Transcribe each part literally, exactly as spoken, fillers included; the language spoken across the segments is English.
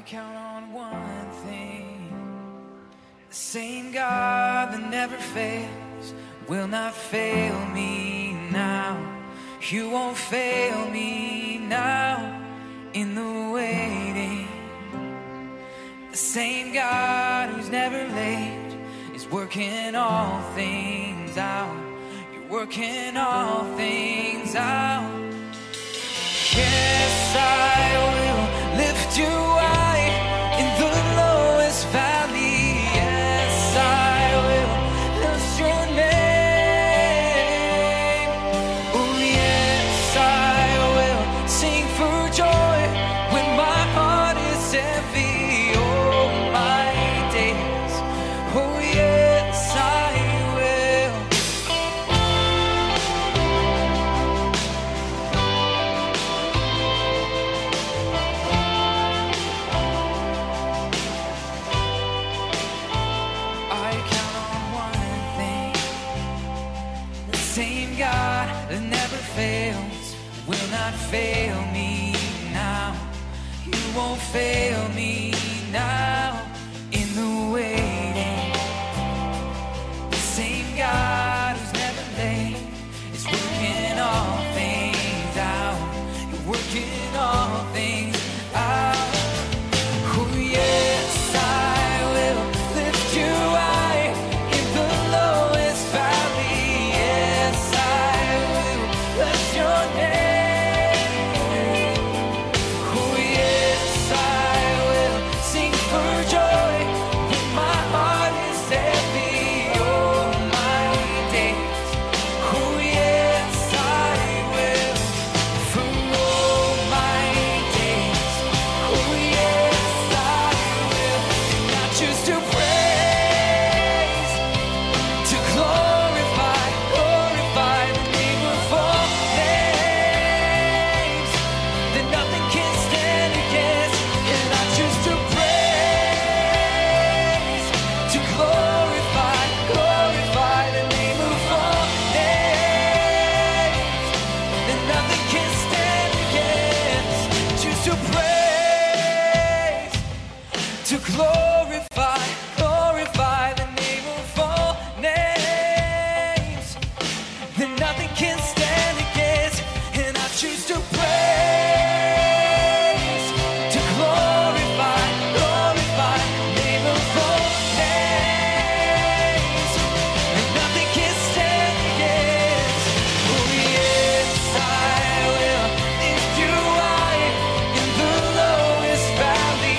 count on one thing. The same God that never fails will not fail me now. You won't fail me now in the waiting. The same God who's never late is working all things out. You're working all things out. Yes, I will lift you high in the lowest valley. Yes, I will lift your name. Oh, yes, I will sing for joy when my heart is heavy. Oh, my days. Oh, yes, I will. Same God that never fails will not fail me now. You won't fail me now in the waiting. The same God who's never late is working all things out. You're working all things out. Oh yes, I will lift you high in the lowest valley. Your name. Oh yes, I will sing for joy when my heart is heavy. Oh my days. Oh yes, I will for all my days. Oh yes, I will. And I choose to praise, to glorify, glorify the name of all. To glorify, glorify the name of all names, that nothing can stand against, and I choose to praise, to glorify, glorify the name of all names, and nothing can stand against. Oh yes, I will lift you high in the lowest valley.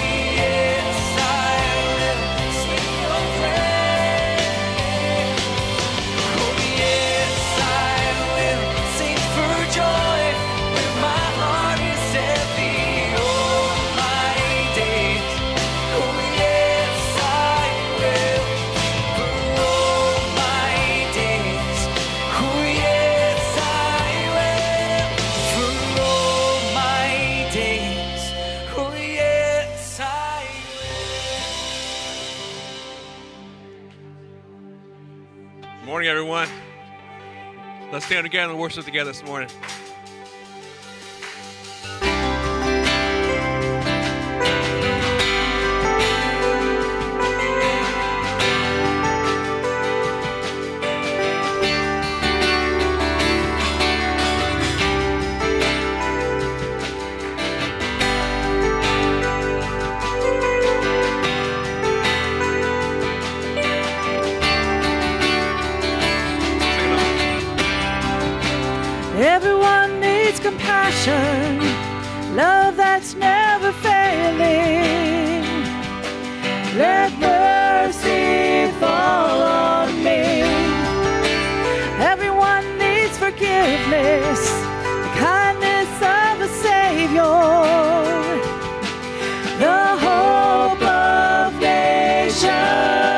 Good morning, everyone. Let's stand together and worship together this morning. Everyone needs compassion, love that's never failing. Let mercy fall on me. Everyone needs forgiveness, the kindness of a Savior, the hope of nations.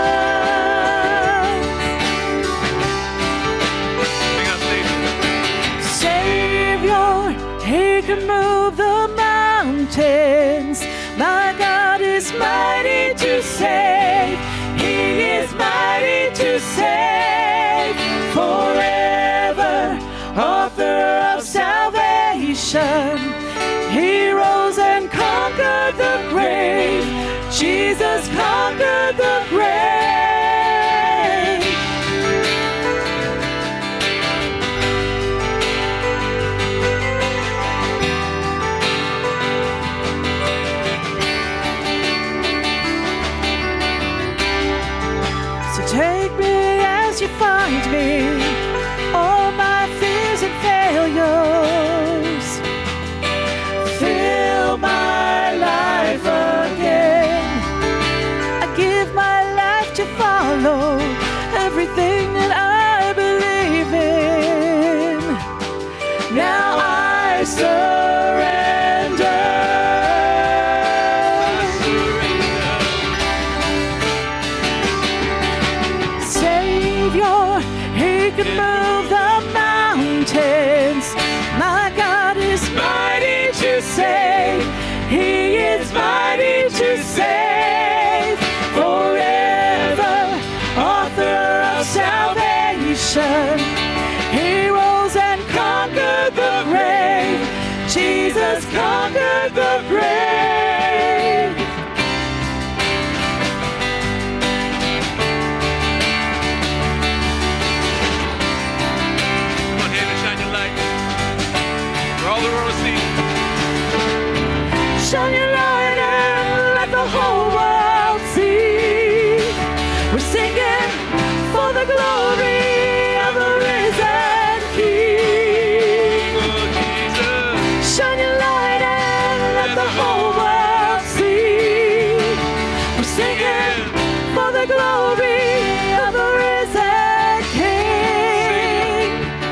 He can move the mountains. My God is mighty to save. He is mighty to save. Forever, author of salvation. He rose and conquered the grave. conquered the grave. So take me as you find me, all my fears and failures. Fill my life again. I give my life to follow everything that I believe in. Now I surrender. Savior, He can move the mountains. My God is mighty to save. He is mighty to save. Forever, author of salvation. He rose and conquered the grave. Jesus conquered the grave. Come on, Hannah, shine your light for all the world to see. Shine your light and let the whole world see. We're singing for the glory of the risen King. Oh, Jesus. Shine your light and let the whole world see. We're singing for the glory of the risen King.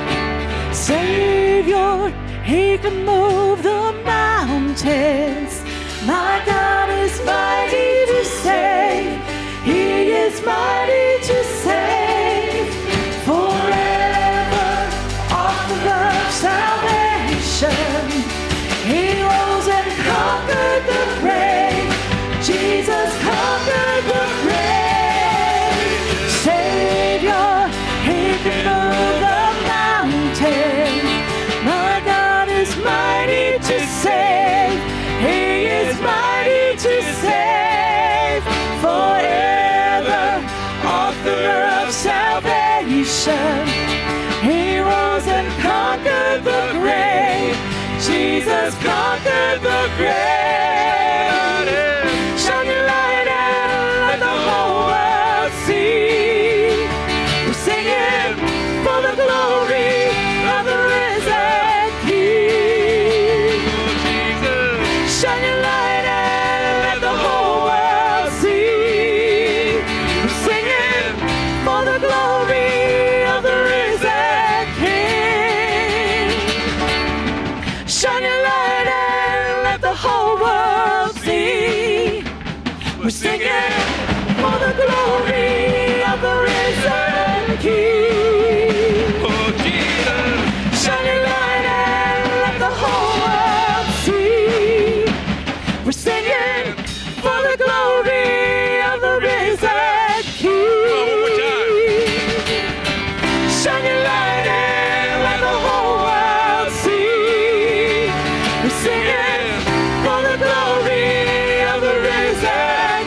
Savior, He can move the mountains. My God is mighty to save. He is mighty to save. Forever, author of salvation. He rose and conquered the grave. Jesus conquered the grave. Savior, He can move the mountains. My God is mighty to save. He is mighty to save. Forever, author of salvation. He rose and conquered the grave. Jesus conquered the grave. Shine your light and let the whole world see. We're singing for the glory of the risen King. Oh, Jesus. Shine your light and let the whole world see. We're singing for the glory of the risen King. Shine your light and let the whole world see. We're singing for the glory of the risen King. Oh, Jesus. Shine your light and let the whole world see. We're singing for the glory of the risen King. One more time. Shine your light and let the whole world see. We're singing for the glory of the risen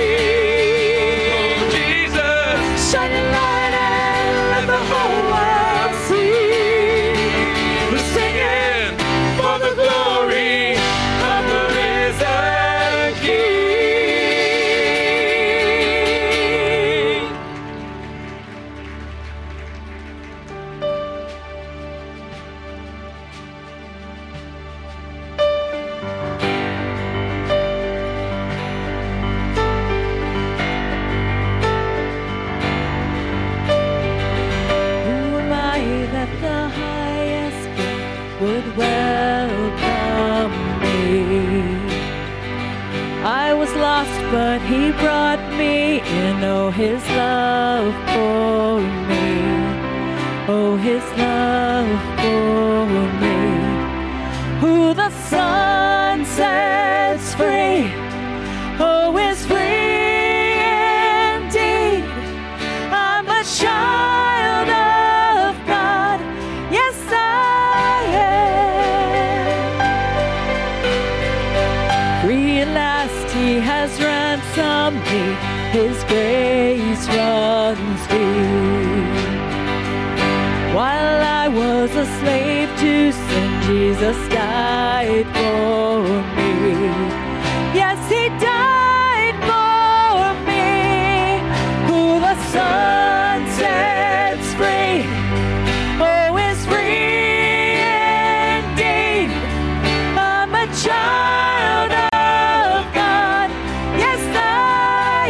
King. Oh, Jesus. Shine your light and let the whole world see. We're singing for the glory of the risen King. Who am I that the highest good would welcome me? I was lost, but He brought me in. Oh, His love for me. Oh, His love for me. Who the Son sets free, oh, is free indeed. I'm a child of God. Yes, I am. Free at last, He has ransomed from me, His grace runs deep. While I was a slave to sin, Jesus died for me. Yes, He died for me. Who the Son sets free, oh, is free indeed. I'm a child of God. Yes, I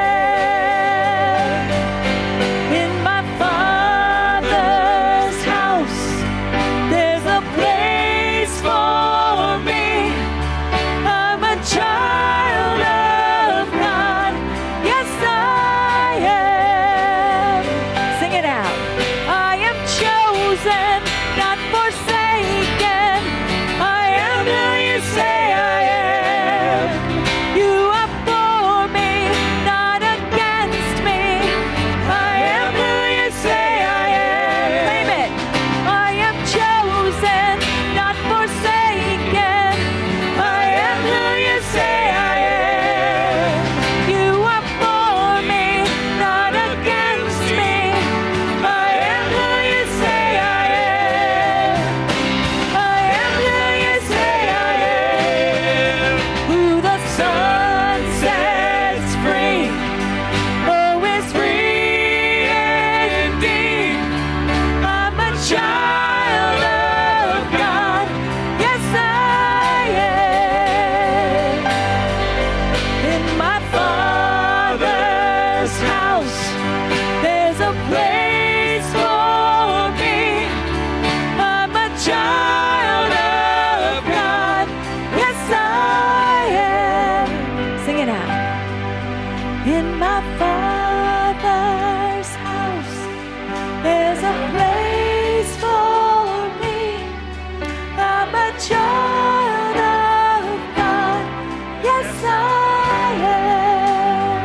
am. In my Father's house, there's a place for me. I'm a child of God. Yes, I am. Sing it out. I am chosen, not forsaken. I am who you say I am. You are for me, not against me. I am who you say I am. Claim it. I am chosen, not forsaken. I am who you say I am. You are for me, not against me. I am who you say I am. I am who you say I am. Who the Son sets free, oh, is free indeed. I'm a child of God. Yes, I am. In my Father's house, there's a place for me. I'm a child of God. Yes, I am. Sing it out. In my Father's house, there's a place for me. I'm a child of God. Yes, I am.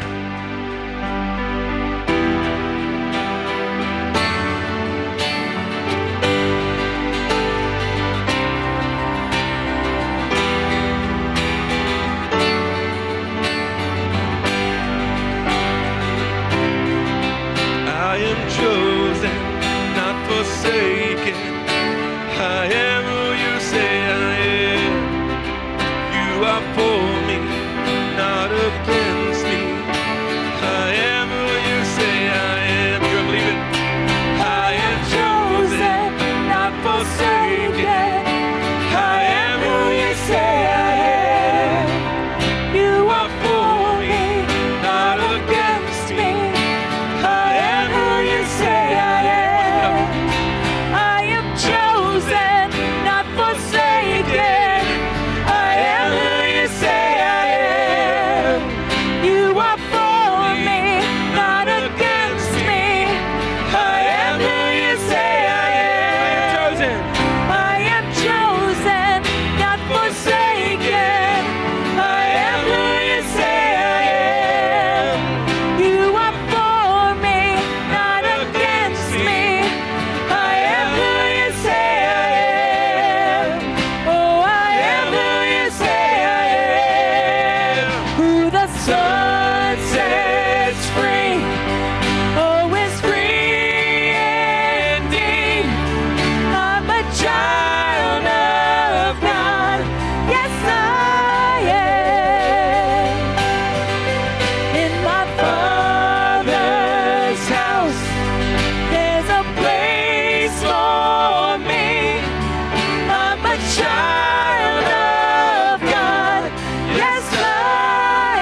I am chosen, not forsaken. I am who you say I am. You are for me, not against me. I am who you say I am. You believe it? I am chosen, not forsaken. I am who you say I am. You are for me, not against me. I am who you say I am. I am chosen, not forsaken. I am who you say I am. You are for me, not against me. I am who you say I am. I am chosen, not forsaken. I am who you say I am. You are for me, not against me. I am who you say I am. Oh, I am who you say I am. Who the Son sets free, oh, is free indeed. I'm a child of God. Yes, I am. In my Father's house, there's a place for me. I'm a child of God. Yes, I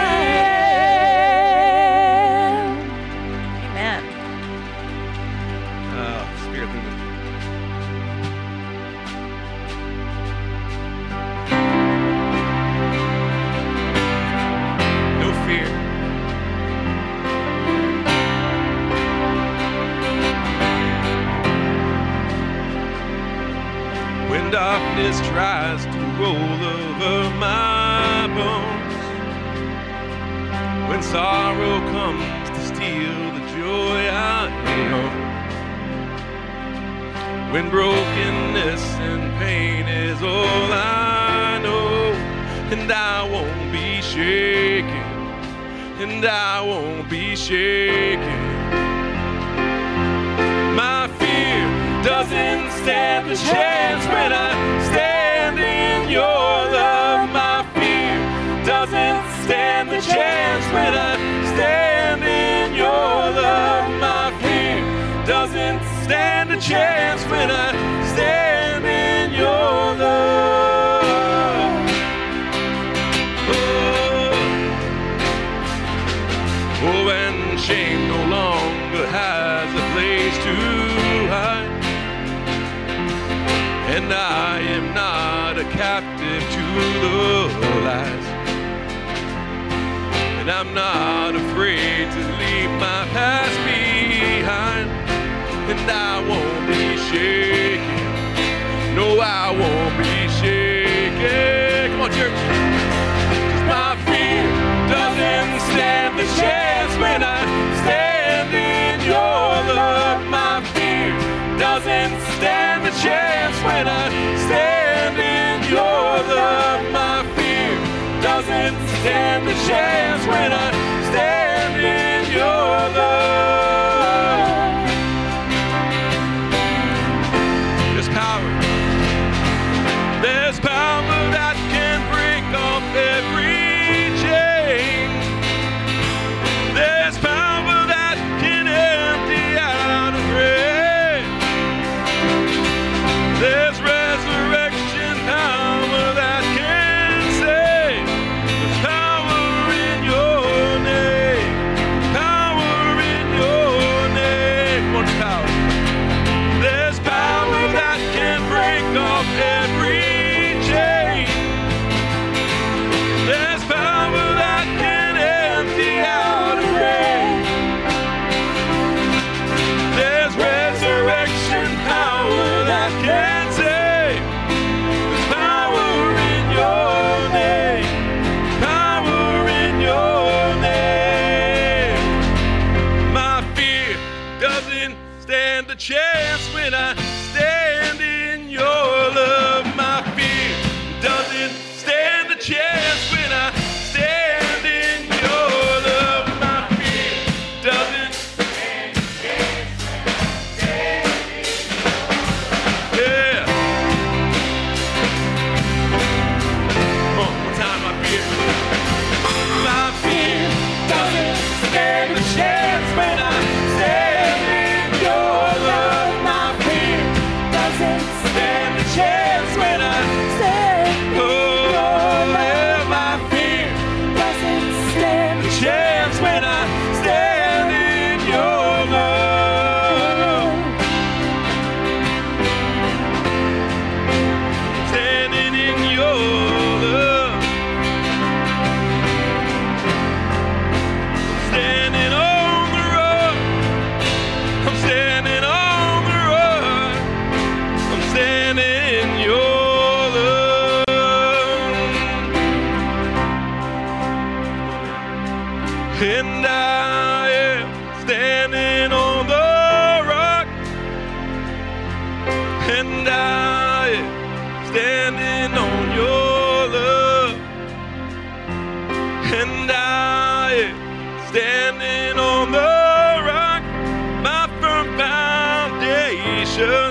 am. Amen. Oh, Spirit moving. No fear. When darkness tries to roll over my bones, when sorrow comes to steal the joy I am, when brokenness and pain is all I know, and I won't be shaken, and I won't be shaken. My fear doesn't stand a chance when I stand in your love. My fear doesn't stand a chance when I stand in your love. My fear doesn't stand a chance when I stand in your love. Oh, oh, and shame no longer has a place to hide, and I am not a captive to the lies, and I'm not afraid to leave my past behind, and I won't be shaken. No, I won't be shaken. Come on, church. 'Cause my fear doesn't stand the chance when I stand in your love. My fear doesn't stand the chance when I stand in your love. My fear doesn't stand the chance when I stand in your love. There's power. There's power that can break off every chain. There's power that can empty out a grave. There's resurrection power that can save. There's power in your name. Power in your name. What's power? There's power that can break off every chain. There's power that can empty out a grave. There's resurrection power that can save. There's power in your name. Power in your name. My fear doesn't stand a chance when I stand in your love. My fear doesn't stand a chance when I stand in your love. My fear doesn't stand a chance when I stand in your love. Yeah. Come on, one time, my fear. My fear doesn't stand a chance when I stand in your love. My fear doesn't stand a chance when I Stand in oh, your love. my fear Doesn't stand a chance when I stand in your love. Standing in your love. Standing on the road. I'm standing on the road. I'm standing in your love. And I am standing on the rock. And I am standing on your love. And I am standing on the rock, my firm foundation.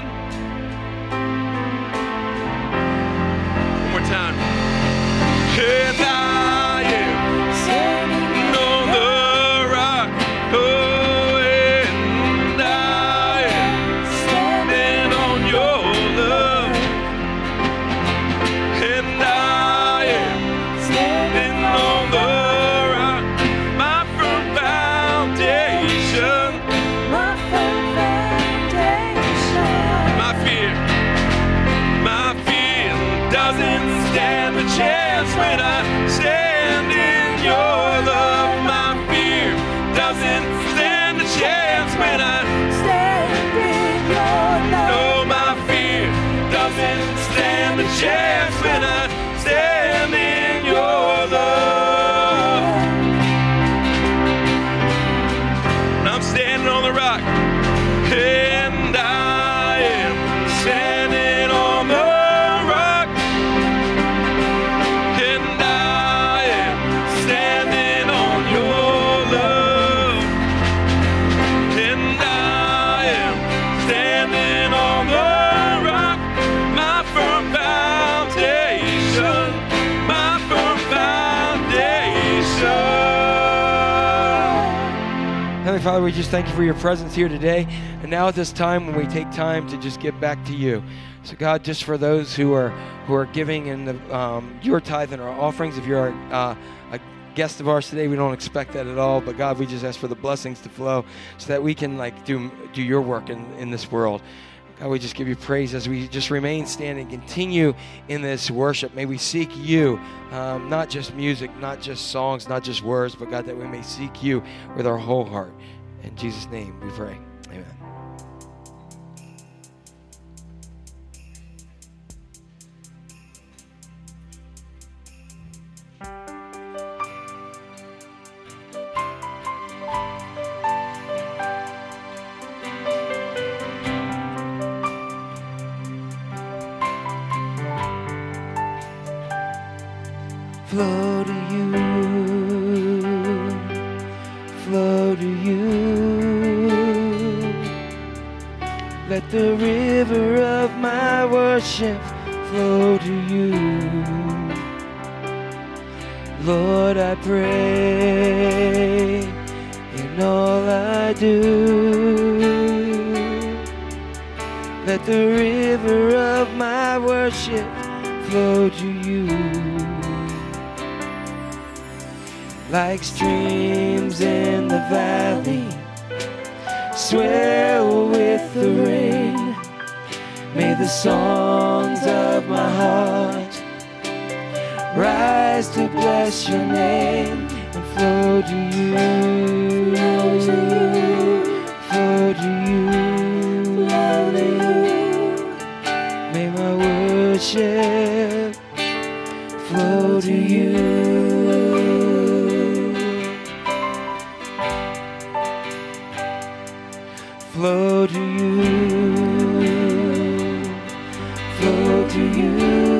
One more time. And I am standing on the rock. Oh, and I am standing on your love. And I am standing on the rock, my firm foundation. my firm foundation. My fear, my fear doesn't stand a chance when I stand in your love. My fear doesn't stand a chance when I Stand in your love. no, my fear doesn't stand a chance when I stand in your love. And I'm standing on the rock, and I am standing on the rock, and I am standing on your Heavenly Father, we just thank you for your presence here today. And now at this time when we take time to just give back to you. So God, just for those who are who are giving in the, um, your tithe and our offerings, if you're uh, a guest of ours today, we don't expect that at all. But God, we just ask for the blessings to flow so that we can like do do your work in, in this world. God, we just give you praise as we just remain standing, continue in this worship. May we seek you, um, not just music, not just songs, not just words, but God, that we may seek you with our whole heart. In Jesus' name we pray. Amen. Flow to you, flow to you. Let the river of my worship flow to you. Lord, I pray in all I do. Let the river of my worship flow to you. Like streams in the valley, swell with the rain. May the songs of my heart rise to bless your name and flow to you, flow to you, flow to you, flow to you. May my worship flow to you. Flow to you, flow to you.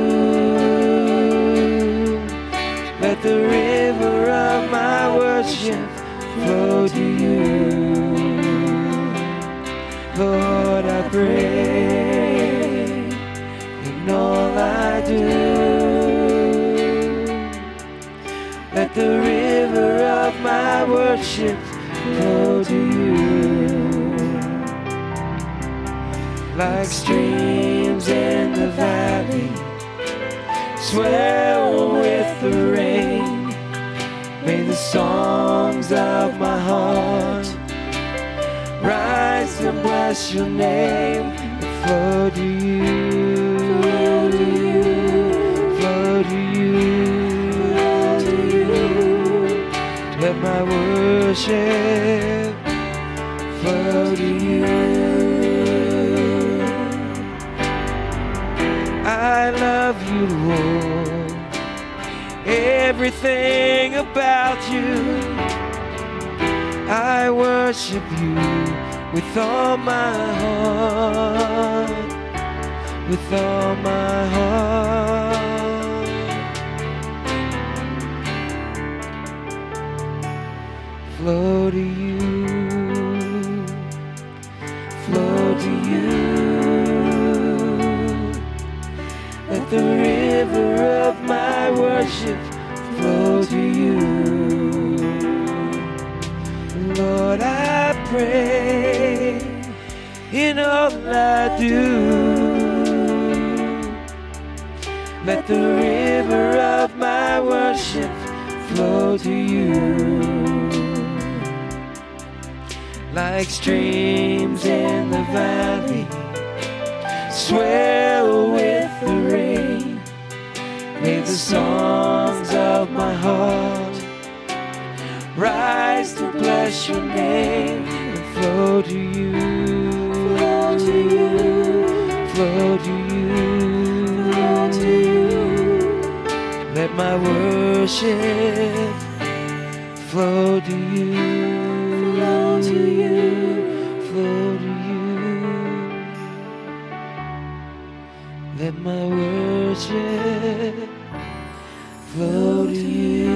Let the river of my worship flow to you. Lord, I pray in all I do. Let the river of my worship flow to you. Like streams in the valley, swell with the rain. May the songs of my heart rise to bless your name and flow to you, flow to you, flow to you, flow to you. Let my worship flow to you. I love you, Lord, everything about you. I worship you with all my heart, with all my heart. Flow to you, flow to you. Let the river of my worship flow to you. Lord, I pray in all I do. Let the river of my worship flow to you. Like streams in the valley, swell with the rain. May the songs of my heart rise to bless your name and flow to you, flow to you, flow to you, flow to you. Let my worship flow to you, flow to you, flow to you. Let my worship flow to you.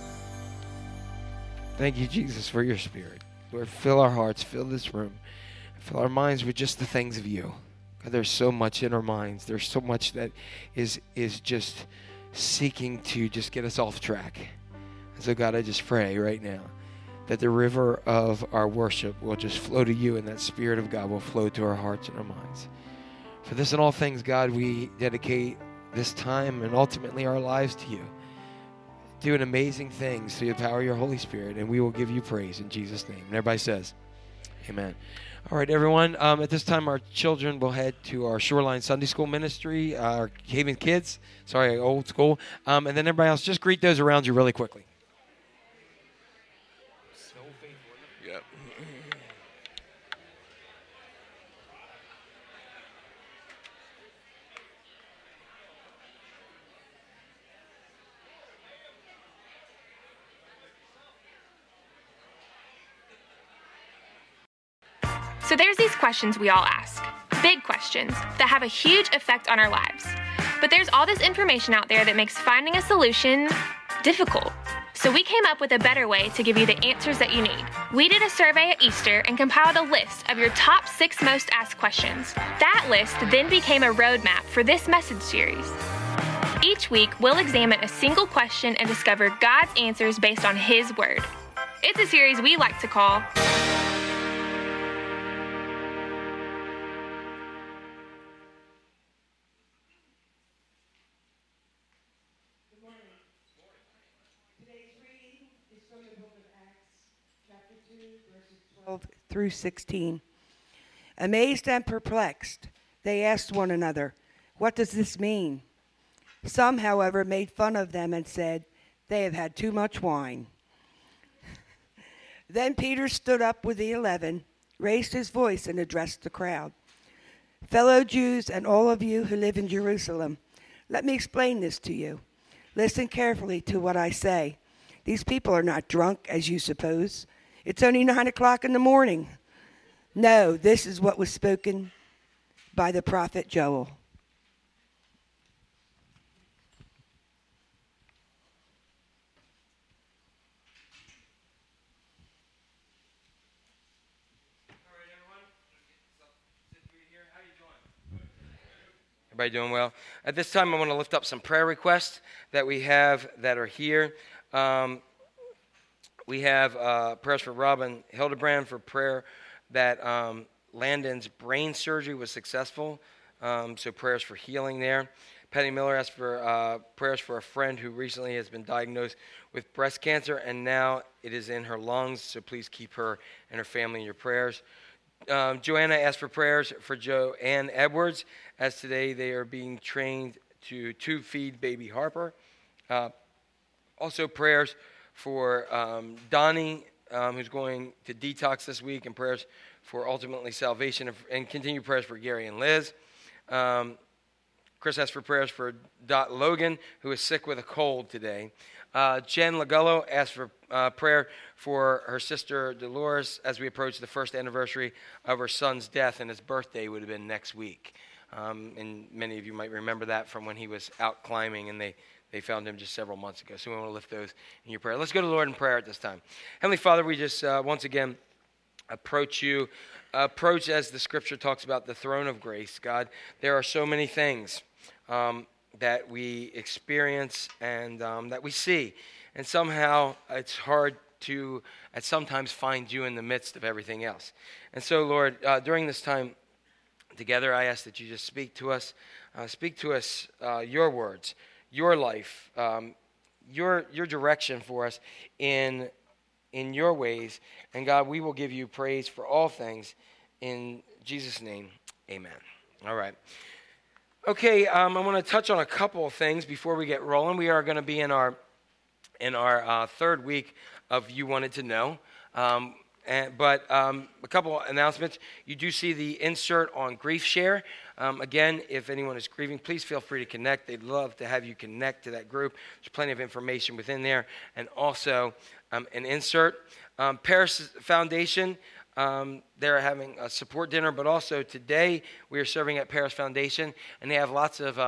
Thank you, Jesus, for your spirit. Lord, fill our hearts, fill this room. Fill our minds with just the things of you. God, there's so much in our minds. There's so much that is is just seeking to just get us off track. And so, God, I just pray right now that the river of our worship will just flow to you, and that Spirit of God will flow to our hearts and our minds. For this and all things, God, we dedicate this time and ultimately our lives to you. Doing amazing things through the power of your Holy Spirit, and we will give you praise in Jesus' name. And everybody says, amen. All right, everyone. Um, at this time, our children will head to our Shoreline Sunday School ministry, uh, our Haven Kids, sorry, old school. Um, and then everybody else, just greet those around you really quickly. Yep. So there's these questions we all ask, big questions that have a huge effect on our lives. But there's all this information out there that makes finding a solution difficult. So we came up with a better way to give you the answers that you need. We did a survey at Easter and compiled a list of your top six most asked questions. That list then became a roadmap for this message series. Each week, we'll examine a single question and discover God's answers based on His Word. It's a series we like to call twelve through sixteen. Amazed and perplexed, they asked one another, "What does this mean?" Some, however, made fun of them and said, "They have had too much wine." Then Peter stood up with the eleven, raised his voice, and addressed the crowd. "Fellow Jews and all of you who live in Jerusalem, let me explain this to you. Listen carefully to what I say. These people are not drunk, as you suppose. It's only nine o'clock in the morning. No, this is what was spoken by the prophet Joel. Everybody doing well? At this time, I want to lift up some prayer requests that we have that are here. Um, we have uh, prayers for Robin Hildebrand for prayer that um, Landon's brain surgery was successful. Um, so prayers for healing there. Penny Miller asked for uh, prayers for a friend who recently has been diagnosed with breast cancer, and now it is in her lungs. So please keep her and her family in your prayers. Um, Joanna asked for prayers for Joanne Edwards, as today they are being trained to tube feed baby Harper. Uh, also prayers for um, Donnie, um, who's going to detox this week, and prayers for ultimately salvation, and, and continued prayers for Gary and Liz. Um, Chris asked for prayers for Dot Logan, who is sick with a cold today. Uh, Jen Lagullo asked for uh, prayer for her sister Dolores as we approach the first anniversary of her son's death, and his birthday would have been next week. Um, and many of you might remember that from when he was out climbing, and they, they found him just several months ago. So we want to lift those in your prayer. Let's go to the Lord in prayer at this time. Heavenly Father, we just uh, once again approach you, approach as the Scripture talks about the throne of grace. God, there are so many things Um, that we experience and um, that we see. And somehow it's hard to at sometimes find you in the midst of everything else. And so, Lord, uh, during this time together, I ask that you just speak to us. Uh, speak to us uh, your words, your life, um, your your direction for us in, in your ways. And God, we will give you praise for all things. In Jesus' name, amen. All right. Okay, um, I want to touch on a couple of things before we get rolling. We are going to be in our in our uh, third week of You Wanted to Know. Um, and, but um, a couple of announcements. You do see the insert on Grief Share. Um, again, if anyone is grieving, please feel free to connect. They'd love to have you connect to that group. There's plenty of information within there. And also um, an insert. Um, Paris Foundation. Um, they're having a support dinner, but also today we are serving at Paris Foundation, and they have lots of um,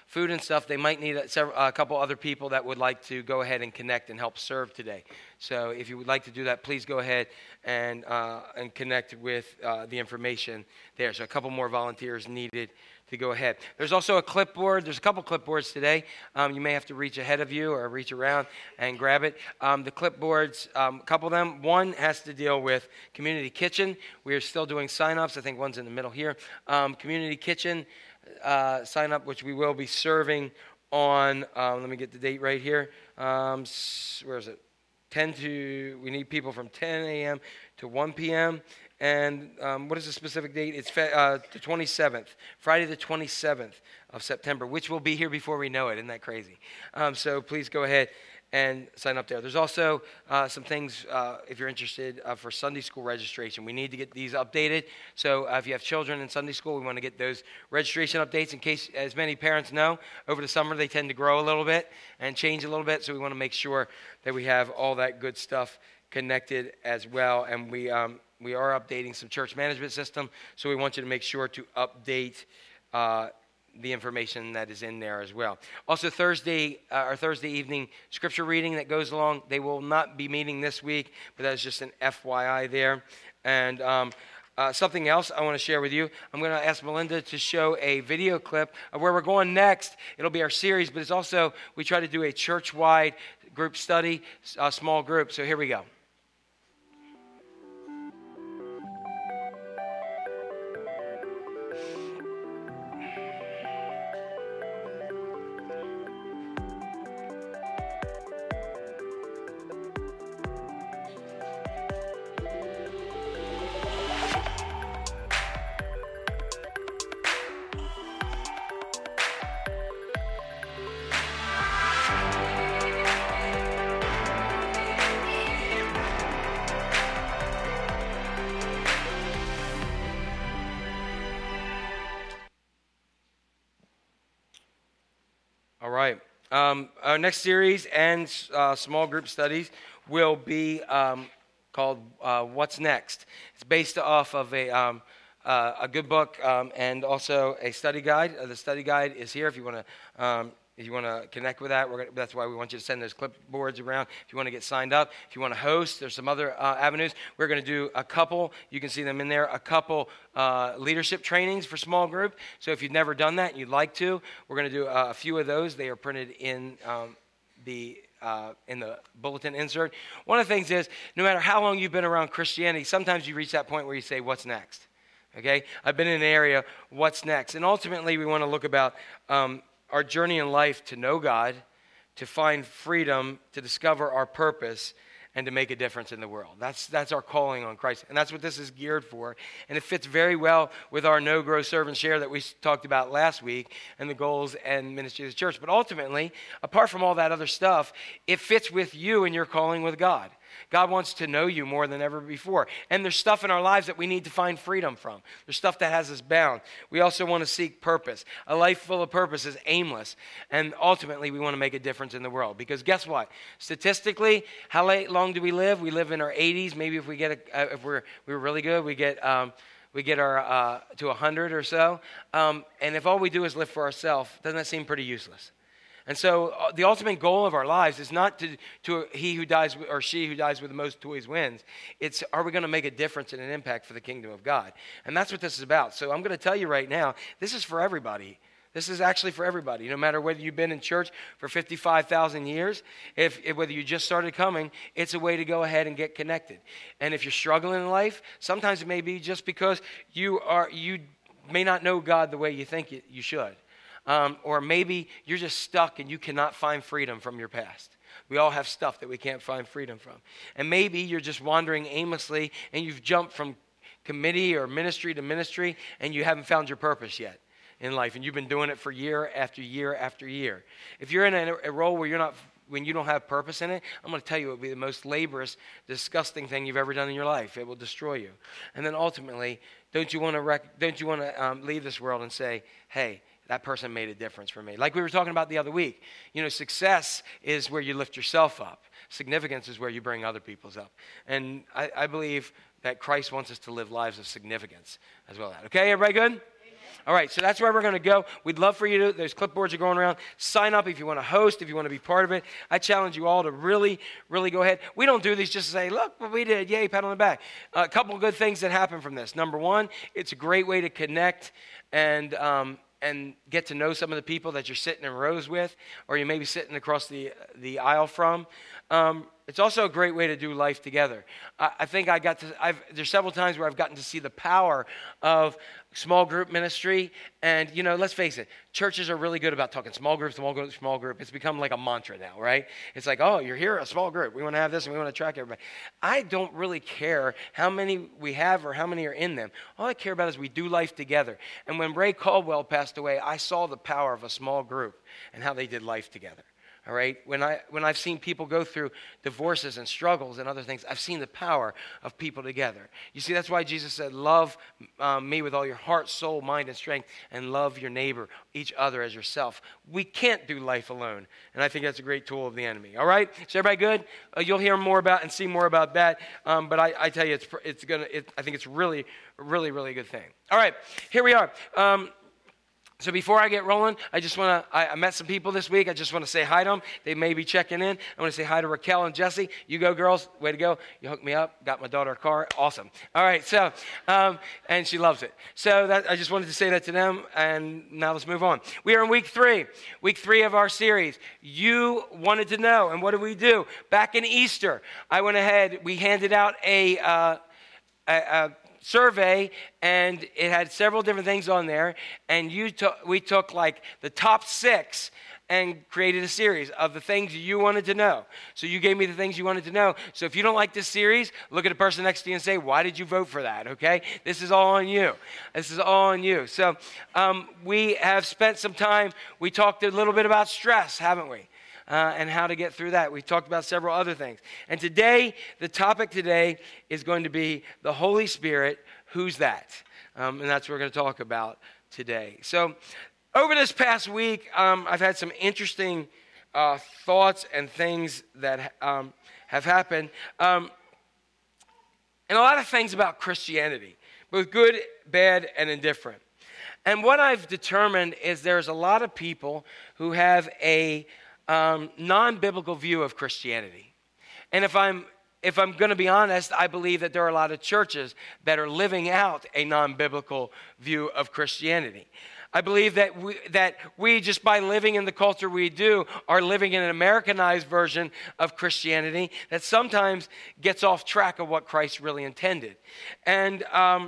food and stuff, they might need a, several, a couple other people that would like to go ahead and connect and help serve today. So if you would like to do that, please go ahead and uh, and connect with uh, the information there. So a couple more volunteers needed to go ahead. There's also a clipboard. There's a couple clipboards today. Um, you may have to reach ahead of you or reach around and grab it. Um, the clipboards, um, a couple of them. One has to deal with Community Kitchen. We are still doing sign-ups. I think one's in the middle here. Um, Community Kitchen uh, sign-up, which we will be serving on, um, let me get the date right here. Um, where is it? ten to, we need people from ten a.m. to one p.m., and um, what is the specific date? It's uh, the twenty-seventh, Friday the twenty-seventh of September, which will be here before we know it. Isn't that crazy? Um, so please go ahead and sign up there. There's also uh, some things, uh, if you're interested, uh, for Sunday school registration. We need to get these updated. So uh, if you have children in Sunday school, we want to get those registration updates. In case, as many parents know, over the summer they tend to grow a little bit and change a little bit. So we want to make sure that we have all that good stuff connected as well. And we um, we are updating some church management system. So we want you to make sure to update uh, the information that is in there as well. Also, Thursday, uh, our Thursday evening scripture reading that goes along, they will not be meeting this week, but that's just an F Y I there. And um, uh, something else I want to share with you, I'm going to ask Melinda to show a video clip of where we're going next. It'll be our series, but it's also, we try to do a church-wide group study, a small group. So here we go. All right. Um, our next series and uh, small group studies will be um, called uh, What's Next. It's based off of a um, uh, a good book um, and also a study guide. Uh, the study guide is here if you want to um, if you want to connect with that. We're gonna, that's why we want you to send those clipboards around. If you want to get signed up, if you want to host, there's some other uh, avenues. We're going to do a couple. You can see them in there. A couple uh, leadership trainings for small group. So if you've never done that and you'd like to, we're going to do uh, a few of those. They are printed in um, the uh, in the bulletin insert. One of the things is, no matter how long you've been around Christianity, sometimes you reach that point where you say, "What's next?" Okay, I've been in an area. What's next? And ultimately, we want to look about Um, our journey in life to know God, to find freedom, to discover our purpose, and to make a difference in the world. That's that's our calling on Christ, and that's what this is geared for. And it fits very well with our Know, Grow, Serve, and Share that we talked about last week, and the goals and ministry of the church. But ultimately, apart from all that other stuff, it fits with you and your calling with God. God wants to know you more than ever before. And there's stuff in our lives that we need to find freedom from. There's stuff that has us bound. We also want to seek purpose. A life full of purpose is aimless. And ultimately, we want to make a difference in the world. Because guess what? Statistically, how late, long do we live? We live in our eighties. Maybe if we get a, if we're we're really good, we get um, we get our uh, to one hundred or so. Um, and if all we do is live for ourselves, doesn't that seem pretty useless? And so uh, the ultimate goal of our lives is not to, to he who dies or she who dies with the most toys wins. It's, are we going to make a difference and an impact for the kingdom of God? And that's what this is about. So I'm going to tell you right now, this is for everybody. This is actually for everybody. No matter whether you've been in church for fifty-five thousand years, if, if whether you just started coming, it's a way to go ahead and get connected. And if you're struggling in life, sometimes it may be just because you are you may not know God the way you think you, you should. Um, or maybe you're just stuck and you cannot find freedom from your past. We all have stuff that we can't find freedom from. And maybe you're just wandering aimlessly and you've jumped from committee or ministry to ministry and you haven't found your purpose yet in life. And you've been doing it for year after year after year. If you're in a, a role where you're not, when you don't have purpose in it, I'm going to tell you it will be the most laborious, disgusting thing you've ever done in your life. It will destroy you. And then ultimately, don't you want to rec- don't you want to um, leave this world and say, hey, that person made a difference for me. Like we were talking about the other week. You know, success is where you lift yourself up. Significance is where you bring other people's up. And I, I believe that Christ wants us to live lives of significance as well. Okay, everybody good? Amen. All right, so that's where we're going to go. We'd love for you to, those clipboards are going around. Sign up if you want to host, if you want to be part of it. I challenge you all to really, really go ahead. We don't do these just to say, look what we did. Yay, pat on the back. Uh, a couple of good things that happen from this. Number one, it's a great way to connect and um, and get to know some of the people that you're sitting in rows with, or you may be sitting across the, the aisle from. Um, It's also a great way to do life together. I, I think I got to, I've, there's several times where I've gotten to see the power of small group ministry. And, you know, let's face it, churches are really good about talking small group, small group, small group. It's become like a mantra now, right? It's like, oh, you're here, a small group. We want to have this and we want to attract everybody. I don't really care how many we have or how many are in them. All I care about is we do life together. And when Ray Caldwell passed away, I saw the power of a small group and how they did life together. All right, when, I, when I've seen people go through divorces and struggles and other things, I've seen the power of people together. You see, that's why Jesus said, love um, me with all your heart, soul, mind, and strength, and love your neighbor, each other as yourself. We can't do life alone, and I think that's a great tool of the enemy. All right, so everybody good? Uh, you'll hear more about and see more about that, um, but I, I tell you, it's, it's gonna. It, I think it's really, really, really good thing. All right, here we are. Um, So before I get rolling, I just want to, I, I met some people this week. I just want to say hi to them. They may be checking in. I want to say hi to Raquel and Jesse. You go, girls. Way to go. You hooked me up. Got my daughter a car. Awesome. All right. So, um, and she loves it. So that, I just wanted to say that to them. And now let's move on. We are in week three. Week three of our series. You wanted to know. And what did we do? Back in Easter, I went ahead. We handed out a, uh, a, a survey, and it had several different things on there, and you took we took like the top six and created a series of the things you wanted to know. So you gave me the things you wanted to know. So if you don't like this series, look at the person next to you and say, why did you vote for that? Okay, this is all on you. This is all on you. So um, we have spent some time. We talked a little bit about stress, haven't we? Uh, and how to get through that. We've talked about several other things. And today, the topic today is going to be the Holy Spirit. Who's that? Um, and that's what we're going to talk about today. So over this past week, um, I've had some interesting uh, thoughts and things that um, have happened. Um, and a lot of things about Christianity, both good, bad, and indifferent. And what I've determined is there's a lot of people who have a Um, non-biblical view of Christianity. And if I'm if I'm going to be honest, I believe that there are a lot of churches that are living out a non-biblical view of Christianity. I believe that we, that we, just by living in the culture we do, are living in an Americanized version of Christianity that sometimes gets off track of what Christ really intended. And um,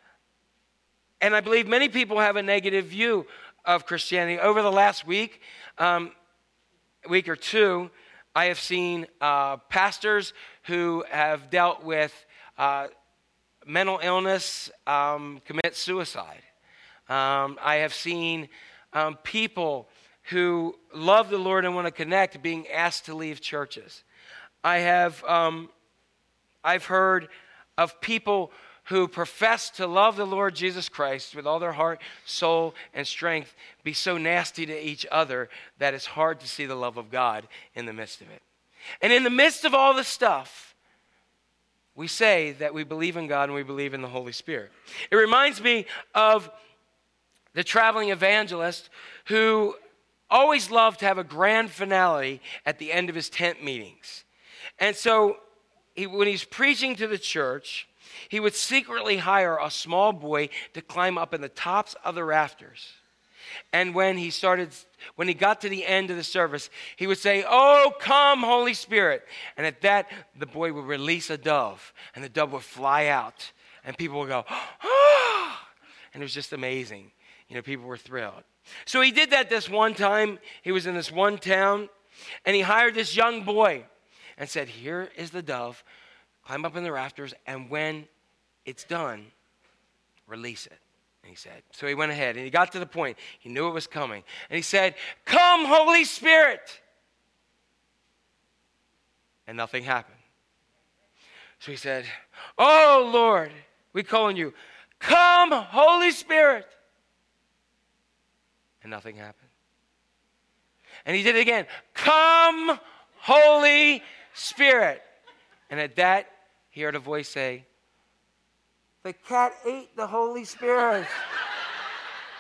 and I believe many people have a negative view of Christianity. Over the last week, um, week or two, I have seen uh, pastors who have dealt with uh, mental illness um, commit suicide. Um, I have seen um, people who love the Lord and want to connect being asked to leave churches. I have, um, I've heard of people who profess to love the Lord Jesus Christ with all their heart, soul, and strength, be so nasty to each other that it's hard to see the love of God in the midst of it. And in the midst of all this stuff, we say that we believe in God and we believe in the Holy Spirit. It reminds me of the traveling evangelist who always loved to have a grand finale at the end of his tent meetings. And so he, when he's preaching to the church, he would secretly hire a small boy to climb up in the tops of the rafters. And when he started, when he got to the end of the service, he would say, "Oh, come, Holy Spirit." And at that, the boy would release a dove, and the dove would fly out, and people would go, "Oh!" And it was just amazing. You know, people were thrilled. So he did that this one time. He was in this one town, and he hired this young boy and said, "Here is the dove. Climb up in the rafters, and when it's done, release it." And he said, so he went ahead, and he got to the point. He knew it was coming. And he said, "Come, Holy Spirit." And nothing happened. So he said, "Oh, Lord, we call on you. Come, Holy Spirit." And nothing happened. And he did it again. "Come, Holy Spirit." And at that, he heard a voice say, "The cat ate the Holy Spirit."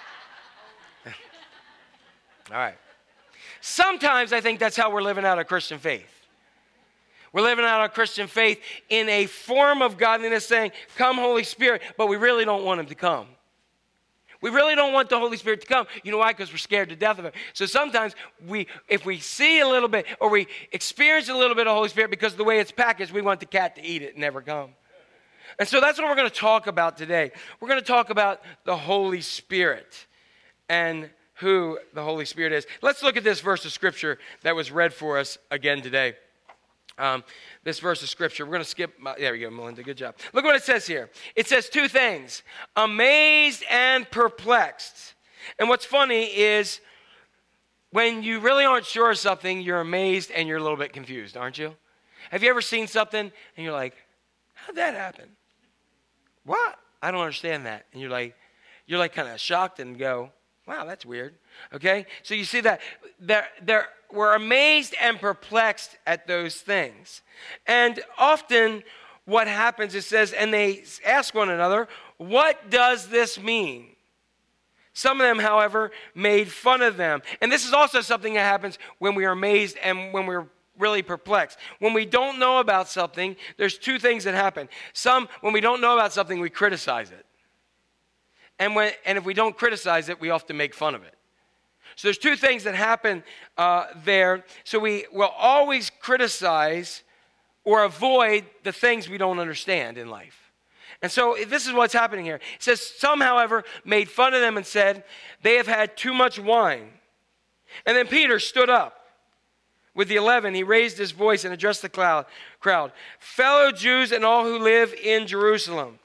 All right. Sometimes I think that's how we're living out our Christian faith. We're living out our Christian faith in a form of godliness saying, come Holy Spirit, but we really don't want him to come. We really don't want the Holy Spirit to come. You know why? Because we're scared to death of him. So sometimes we, if we see a little bit or we experience a little bit of Holy Spirit because of the way it's packaged, we want the cat to eat it and never come. And so that's what we're going to talk about today. We're going to talk about the Holy Spirit and who the Holy Spirit is. Let's look at this verse of Scripture that was read for us again today. Um, this verse of Scripture. We're going to skip. My, there we go, Melinda. Good job. Look what it says here. It says two things. Amazed and perplexed. And what's funny is when you really aren't sure of something, you're amazed and you're a little bit confused, aren't you? Have you ever seen something and you're like, how'd that happen? What? I don't understand that. And you're like, you're like kind of shocked and go, wow, that's weird. Okay? So you see that they're, they're, we're amazed and perplexed at those things. And often what happens, it says, and they ask one another, what does this mean? Some of them, however, made fun of them. And this is also something that happens when we are amazed and when we're really perplexed. When we don't know about something, there's two things that happen. Some, when we don't know about something, we criticize it. And when and if we don't criticize it, we often make fun of it. So there's two things that happen uh, there. So we will always criticize or avoid the things we don't understand in life. And so this is what's happening here. It says, some, however, made fun of them and said, they have had too much wine. And then Peter stood up. With the eleven, he raised his voice and addressed the crowd, crowd, fellow Jews and all who live in Jerusalem.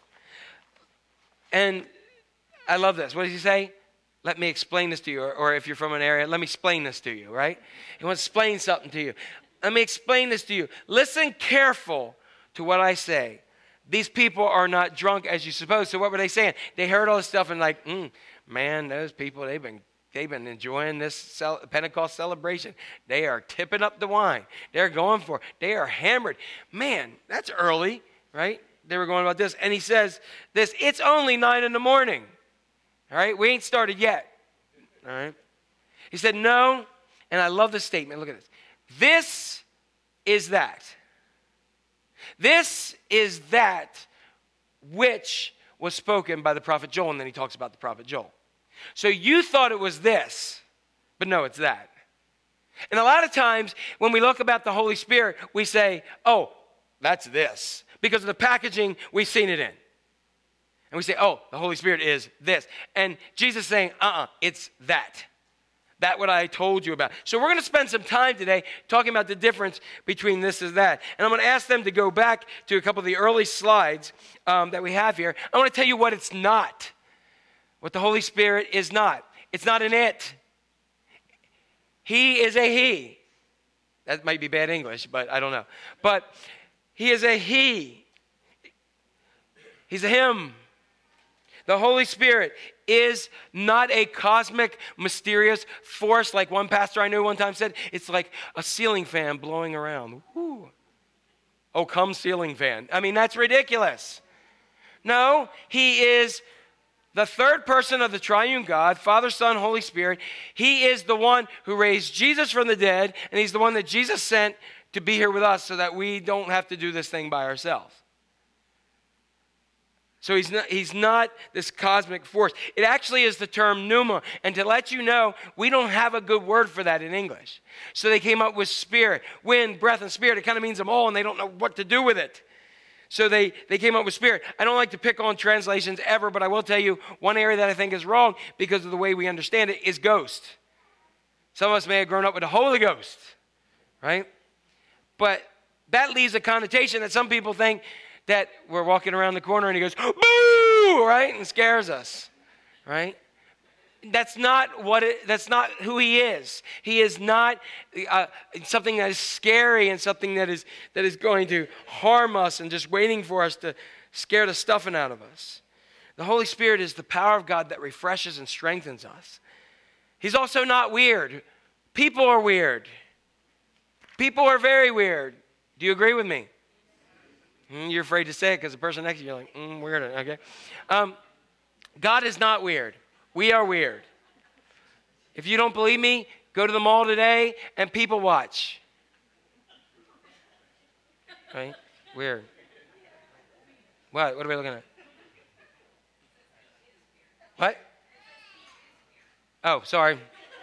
And I love this. What does he say? Let me explain this to you. Or, or if you're from an area, let me explain this to you, right? He wants to explain something to you. Let me explain this to you. Listen careful to what I say. These people are not drunk as you suppose. So what were they saying? They heard all this stuff and like, mm, man, those people, they've been They've been enjoying this Pentecost celebration. They are tipping up the wine. They're going for it. They are hammered. Man, that's early, right? They were going about this. And he says this, it's only nine in the morning. All right? We ain't started yet. All right? He said, no. And I love this statement. Look at this. This is that. This is that which was spoken by the prophet Joel. And then he talks about the prophet Joel. So you thought it was this, but no, it's that. And a lot of times when we look about the Holy Spirit, we say, oh, that's this. Because of the packaging we've seen it in. And we say, oh, the Holy Spirit is this. And Jesus is saying, uh-uh, it's that. That what I told you about. So we're going to spend some time today talking about the difference between this and that. And I'm going to ask them to go back to a couple of the early slides um, that we have here. I want to tell you what it's not. What the Holy Spirit is not. It's not an it. He is a he. That might be bad English, but I don't know. But he is a he. He's a him. The Holy Spirit is not a cosmic, mysterious force like one pastor I knew one time said. It's like a ceiling fan blowing around. Woo. Oh, come ceiling fan. I mean, that's ridiculous. No, he is the third person of the triune God, Father, Son, Holy Spirit. He is the one who raised Jesus from the dead, and he's the one that Jesus sent to be here with us so that we don't have to do this thing by ourselves. So he's not, he's not this cosmic force. It actually is the term pneuma. And to let you know, we don't have a good word for that in English. So they came up with spirit, wind, breath, and spirit. It kind of means them all, and they don't know what to do with it. So they, they came up with spirit. I don't like to pick on translations ever, but I will tell you one area that I think is wrong because of the way we understand it is ghost. Some of us may have grown up with the Holy Ghost, right? But that leaves a connotation that some people think that we're walking around the corner and he goes, boo, right? And scares us, right? That's not what it, that's not who he is. He is not uh, something that is scary and something that is that is going to harm us and just waiting for us to scare the stuffing out of us. The Holy Spirit is the power of God that refreshes and strengthens us. He's also not weird. People are weird. People are very weird. Do you agree with me? Mm, you're afraid to say it because the person next to you, you're like, mm, weird, okay? Um, God is not weird. We are weird. If you don't believe me, go to the mall today and people watch. Right? Weird. What? What are we looking at? What? Oh, sorry.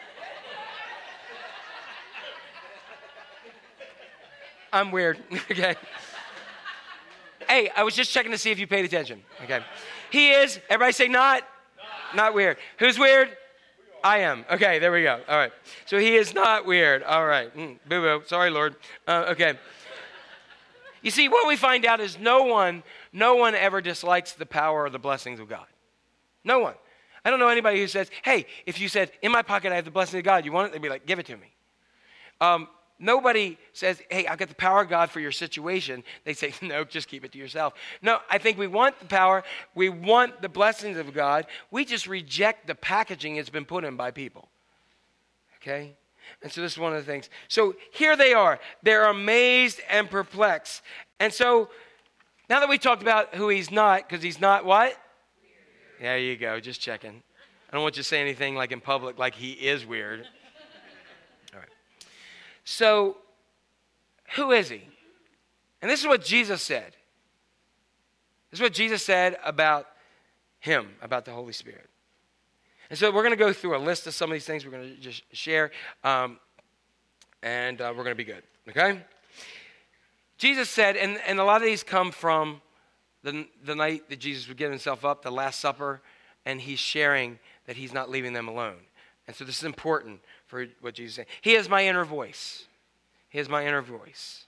I'm weird. Okay. Hey, I was just checking to see if you paid attention. Okay. He is, everybody say not? Not, not weird. Who's weird? I am. Okay, there we go. All right. So he is not weird. All right. Mm, boo-boo. Sorry, Lord. Uh, okay. You see, what we find out is no one, no one ever dislikes the power or the blessings of God. No one. I don't know anybody who says, hey, if you said, in my pocket I have the blessing of God, you want it? They'd be like, give it to me. Um, nobody says, hey, I've got the power of God for your situation. They say, no, just keep it to yourself. No, I think we want the power. We want the blessings of God. We just reject the packaging it's been put in by people. Okay? And so this is one of the things. So here they are. They're amazed and perplexed. And so now that we talked about who he's not, because he's not what? Weird. There you go. Just checking. I don't want you to say anything like in public like he is weird. All right. So who is he? And this is what Jesus said. This is what Jesus said about him, about the Holy Spirit. And so we're going to go through a list of some of these things we're going to just share, um, and uh, we're going to be good, okay? Jesus said, and, and a lot of these come from the, the night that Jesus would give himself up, the Last Supper, and he's sharing that he's not leaving them alone. And so this is important for what Jesus said. He is my inner voice. He is my inner voice.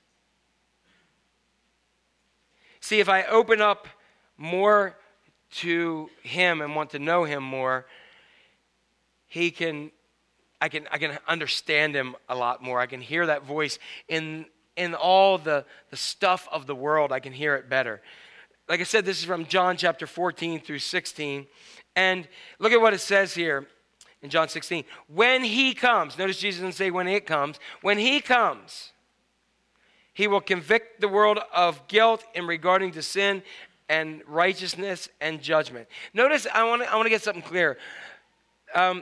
See, if I open up more to him and want to know him more, He can, I can, I can understand him a lot more. I can hear that voice in in all the, the stuff of the world. I can hear it better. Like I said, this is from John chapter fourteen through sixteen. And look at what it says here in John sixteen. When he comes, notice Jesus didn't say when it comes. When he comes, he will convict the world of guilt in regarding to sin and righteousness and judgment. Notice, I want to I want to get something clear. Um,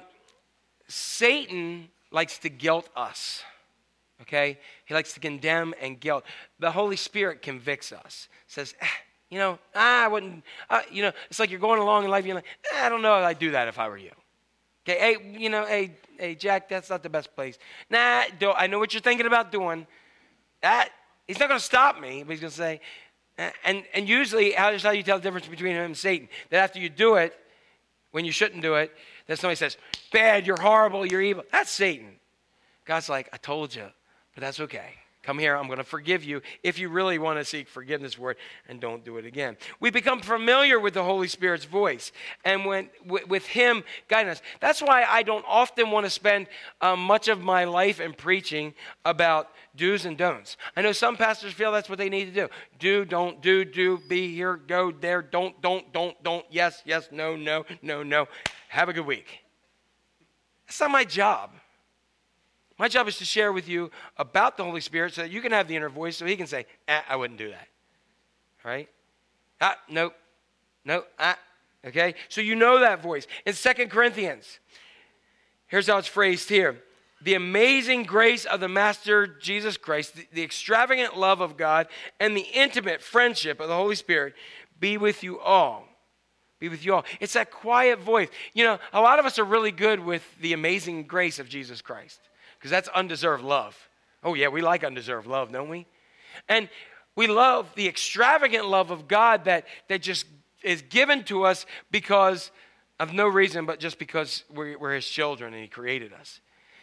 Satan likes to guilt us, okay? He likes to condemn and guilt. The Holy Spirit convicts us, says, eh, you know, ah, I wouldn't, uh, you know, it's like you're going along in life, you're like, eh, I don't know if I'd do that if I were you. Okay, hey, you know, hey, hey, Jack, that's not the best place. Nah, do, I know what you're thinking about doing. That, he's not going to stop me, but he's going to say, eh, and, and usually, how, here's how you tell the difference between him and Satan. That after you do it, when you shouldn't do it, then somebody says, bad, you're horrible, you're evil. That's Satan. God's like, I told you, but that's okay. Come here, I'm going to forgive you if you really want to seek forgiveness for it, and don't do it again. We become familiar with the Holy Spirit's voice and when with, with him guiding us. That's why I don't often want to spend um, much of my life in preaching about do's and don'ts. I know some pastors feel that's what they need to do. Do, don't, do, do, be here, go there, don't, don't, don't, don't, yes, yes, no, no, no, no. Have a good week. That's not my job. My job is to share with you about the Holy Spirit so that you can have the inner voice so he can say, eh, I wouldn't do that. All right? Ah, nope. No, ah. Okay? So you know that voice. In Second Corinthians, here's how it's phrased here. The amazing grace of the Master Jesus Christ, the, the extravagant love of God, and the intimate friendship of the Holy Spirit be with you all. Be with you all. It's that quiet voice. You know, a lot of us are really good with the amazing grace of Jesus Christ because that's undeserved love. Oh, yeah, we like undeserved love, don't we? And we love the extravagant love of God that, that just is given to us because of no reason, but just because we're, we're his children and he created us.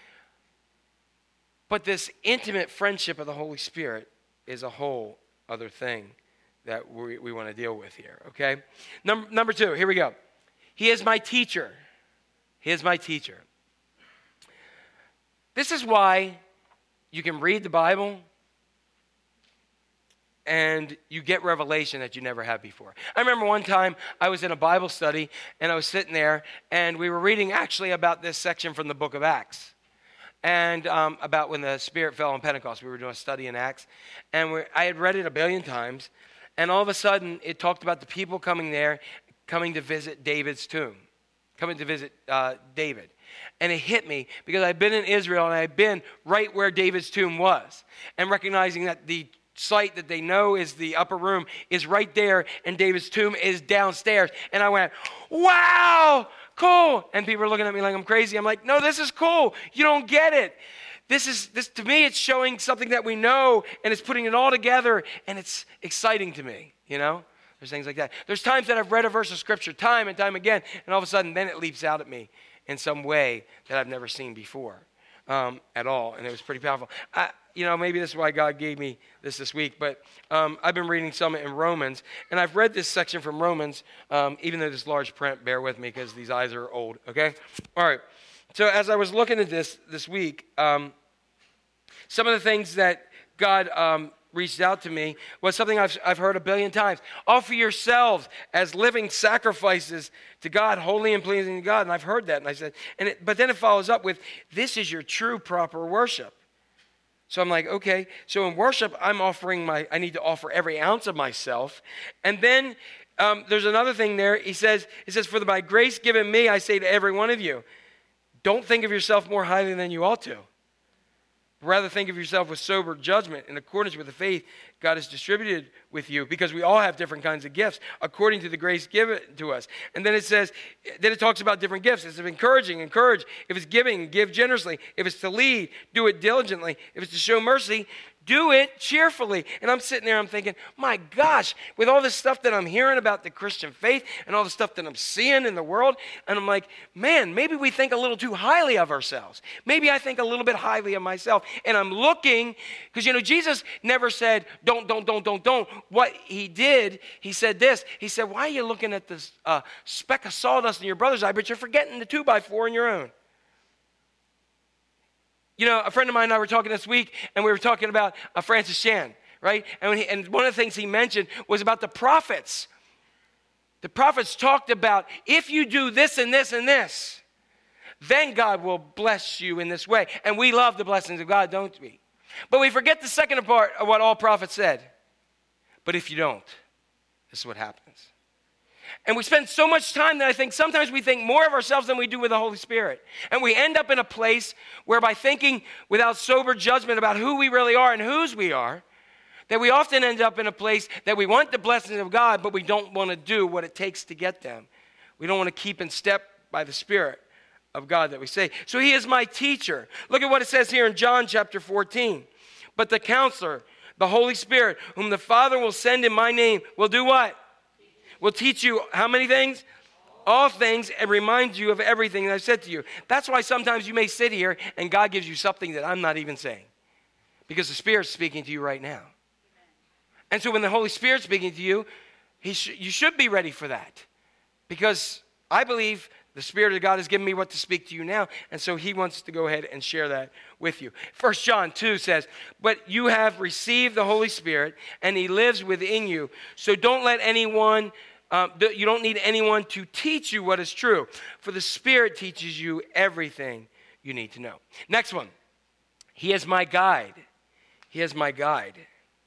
But this intimate friendship of the Holy Spirit is a whole other thing that we, we want to deal with here, okay? Number, number two, here we go. He is my teacher. He is my teacher. This is why you can read the Bible and you get revelation that you never had before. I remember one time I was in a Bible study and I was sitting there and we were reading actually about this section from the book of Acts. And um, about when the Spirit fell on Pentecost. We were doing a study in Acts. And we're, I had read it a billion times. And all of a sudden, it talked about the people coming there, coming to visit David's tomb. Coming to visit uh, David. And it hit me because I've been in Israel and I've been right where David's tomb was. And recognizing that the site that they know is the upper room is right there and David's tomb is downstairs. And I went, wow, cool. And people are looking at me like I'm crazy. I'm like, no, this is cool. You don't get it. This is, this to me, it's showing something that we know and it's putting it all together and it's exciting to me, you know? There's things like that. There's times that I've read a verse of scripture time and time again and all of a sudden then it leaps out at me in some way that I've never seen before um, at all. And it was pretty powerful. I, you know, maybe this is why God gave me this this week, but um, I've been reading some in Romans, and I've read this section from Romans, um, even though this large print, bear with me because these eyes are old, okay? All right. So as I was looking at this this week, um, some of the things that God um, reached out to me was something I've, I've heard a billion times. Offer yourselves as living sacrifices to God, holy and pleasing to God. And I've heard that, and I said, and it, but then it follows up with, this is your true proper worship. So I'm like, okay, so in worship, I'm offering my, I need to offer every ounce of myself. And then um, there's another thing there. He says, he says, for the by grace given me, I say to every one of you, don't think of yourself more highly than you ought to. Rather think of yourself with sober judgment in accordance with the faith God has distributed with you, because we all have different kinds of gifts according to the grace given to us. And then it says, then it talks about different gifts. It's encouraging, encourage. If it's giving, give generously. If it's to lead, do it diligently. If it's to show mercy, do it cheerfully. And I'm sitting there, I'm thinking, my gosh, with all this stuff that I'm hearing about the Christian faith and all the stuff that I'm seeing in the world, and I'm like, man, maybe we think a little too highly of ourselves. Maybe I think a little bit highly of myself. And I'm looking, because, you know, Jesus never said, don't, don't, don't, don't, don't. What he did, he said this. He said, why are you looking at this uh, speck of sawdust in your brother's eye, but you're forgetting the two by four in your own? You know, a friend of mine and I were talking this week, and we were talking about uh, Francis Chan, right? And, when he, and one of the things he mentioned was about the prophets. The prophets talked about, if you do this and this and this, then God will bless you in this way. And we love the blessings of God, don't we? But we forget the second part of what all prophets said. But if you don't, this is what happens. And we spend so much time that I think sometimes we think more of ourselves than we do with the Holy Spirit. And we end up in a place where by thinking without sober judgment about who we really are and whose we are, that we often end up in a place that we want the blessings of God, but we don't want to do what it takes to get them. We don't want to keep in step by the Spirit of God that we say. So he is my teacher. Look at what it says here in John chapter fourteen. But the counselor, the Holy Spirit, whom the Father will send in my name, will do what? Will teach you how many things? All things, and remind you of everything that I've said to you. That's why sometimes you may sit here and God gives you something that I'm not even saying. Because the Spirit's speaking to you right now. And so when the Holy Spirit's speaking to you, he sh- you should be ready for that. Because I believe the Spirit of God has given me what to speak to you now. And so he wants to go ahead and share that with you. First John two says, but you have received the Holy Spirit, and he lives within you. So don't let anyone... Um, you don't need anyone to teach you what is true, for the Spirit teaches you everything you need to know. Next one. He is my guide. He is my guide.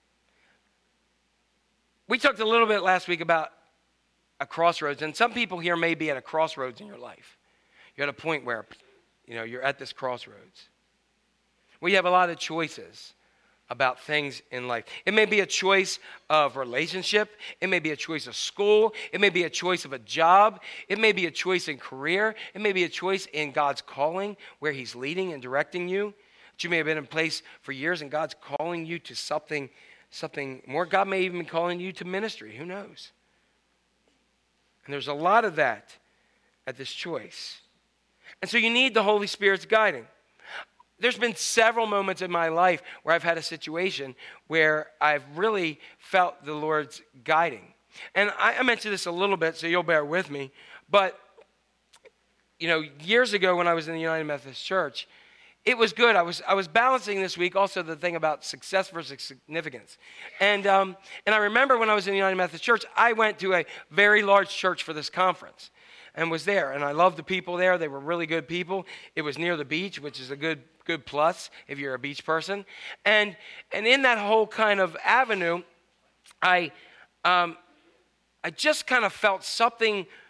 We talked a little bit last week about a crossroads, and some people here may be at a crossroads in your life. You're at a point where, you know, you're at this crossroads. We have a lot of choices about things in life. It may be a choice of relationship. It may be a choice of school. It may be a choice of a job. It may be a choice in career. It may be a choice in God's calling, where he's leading and directing you. That you may have been in place for years and God's calling you to something, something more. God may even be calling you to ministry. Who knows? And there's a lot of that at this choice. And so you need the Holy Spirit's guiding. There's been several moments in my life where I've had a situation where I've really felt the Lord's guiding. And I, I mentioned this a little bit, so you'll bear with me. But, you know, years ago when I was in the United Methodist Church, it was good. I was I was balancing this week also the thing about success versus significance. And, um, and I remember when I was in the United Methodist Church, I went to a very large church for this conference and was there. And I loved the people there. They were really good people. It was near the beach, which is a good good plus if you're a beach person. And and in that whole kind of avenue, I um, I just kind of felt something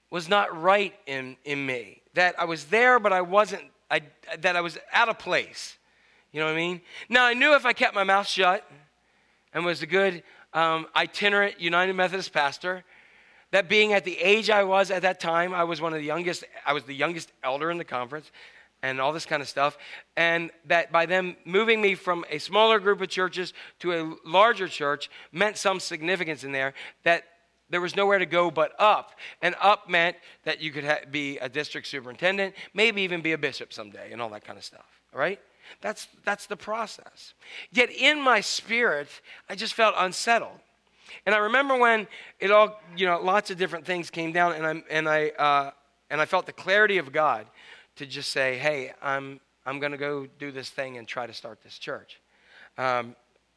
was not right in, in me. That I was there, but I wasn't, I, that I was out of place. You know what I mean? Now, I knew if I kept my mouth shut and was a good um, itinerant United Methodist pastor, that being at the age I was at that time, I was one of the youngest, I was the youngest elder in the conference and all this kind of stuff, and that by them moving me from a smaller group of churches to a larger church meant some significance in there, that there was nowhere to go but up. And up meant that you could ha- be a district superintendent, maybe even be a bishop someday and all that kind of stuff, all right? That's, that's the process. Yet in my spirit, I just felt unsettled. And I remember when it all, you know, lots of different things came down, and I, and I, uh, and I felt the clarity of God to just say, hey, I'm, I'm going to go do this thing and try to start this church. Um,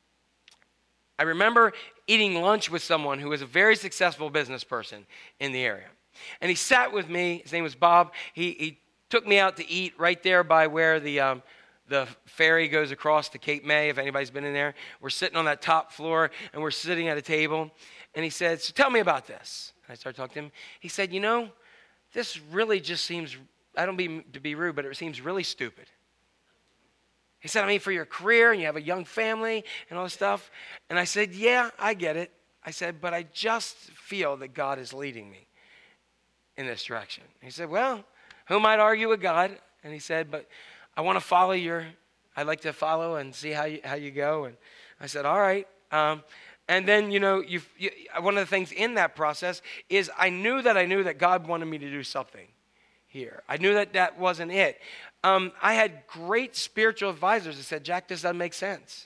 I remember eating lunch with someone who was a very successful business person in the area. And he sat with me. His name was Bob. He, he took me out to eat right there by where the, um, the ferry goes across to Cape May, if anybody's been in there. We're sitting on that top floor, and we're sitting at a table. And he said, so tell me about this. And I started talking to him. He said, you know, this really just seems, I don't mean to be rude, but it seems really stupid. He said, I mean, for your career, and you have a young family and all this stuff. And I said, yeah, I get it. I said, but I just feel that God is leading me in this direction. He said, well, who might argue with God? And he said, but I want to follow your, I'd like to follow and see how you, how you go. And I said, all right. Um, and then, you know, you, you, one of the things in that process is I knew that I knew that God wanted me to do something here. I knew that that wasn't it. Um, I had great spiritual advisors that said, Jack, this doesn't make sense.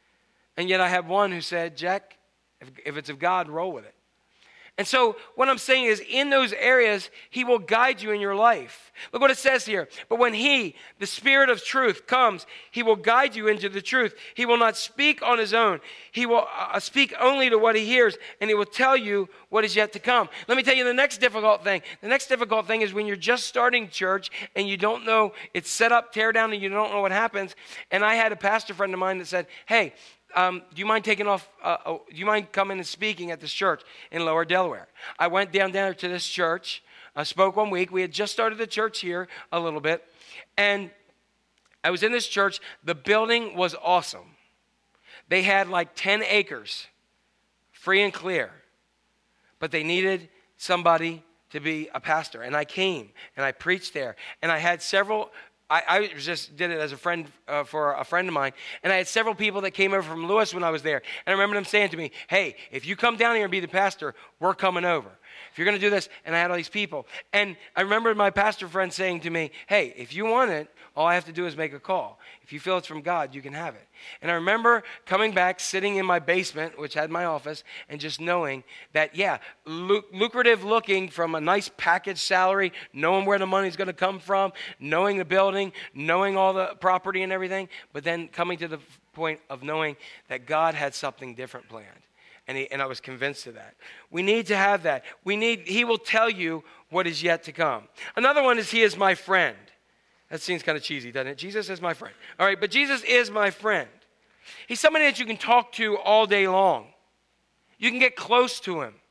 And yet I had one who said, Jack, if, if it's of God, roll with it. And so what I'm saying is in those areas, he will guide you in your life. Look what it says here. But when he, the Spirit of truth, comes, he will guide you into the truth. He will not speak on his own. He will uh, speak only to what he hears, and he will tell you what is yet to come. Let me tell you the next difficult thing. The next difficult thing is when you're just starting church and you don't know, it's set up, tear down, and you don't know what happens. And I had a pastor friend of mine that said, hey, Um, do you mind taking off, uh, uh, do you mind coming and speaking at this church in Lower Delaware? I went down there to this church, uh, spoke one week. We had just started the church here a little bit. And I was in this church. The building was awesome. They had like ten acres, free and clear. But they needed somebody to be a pastor. And I came and I preached there. And I had several I, I just did it as a friend uh, for a friend of mine, and I had several people that came over from Lewis when I was there. And I remember them saying to me, hey, if you come down here and be the pastor, we're coming over. If you're going to do this, and I had all these people. And I remember my pastor friend saying to me, hey, if you want it, all I have to do is make a call. If you feel it's from God, you can have it. And I remember coming back, sitting in my basement, which had my office, and just knowing that, yeah, lu- lucrative looking from a nice package salary, knowing where the money's going to come from, knowing the building, knowing all the property and everything, but then coming to the point of knowing that God had something different planned. And, he, and I was convinced of that. We need to have that. We need. He will tell you what is yet to come. Another one is he is my friend. That seems kind of cheesy, doesn't it? Jesus is my friend. All right, but Jesus is my friend. He's somebody that you can talk to all day long. You can get close to him.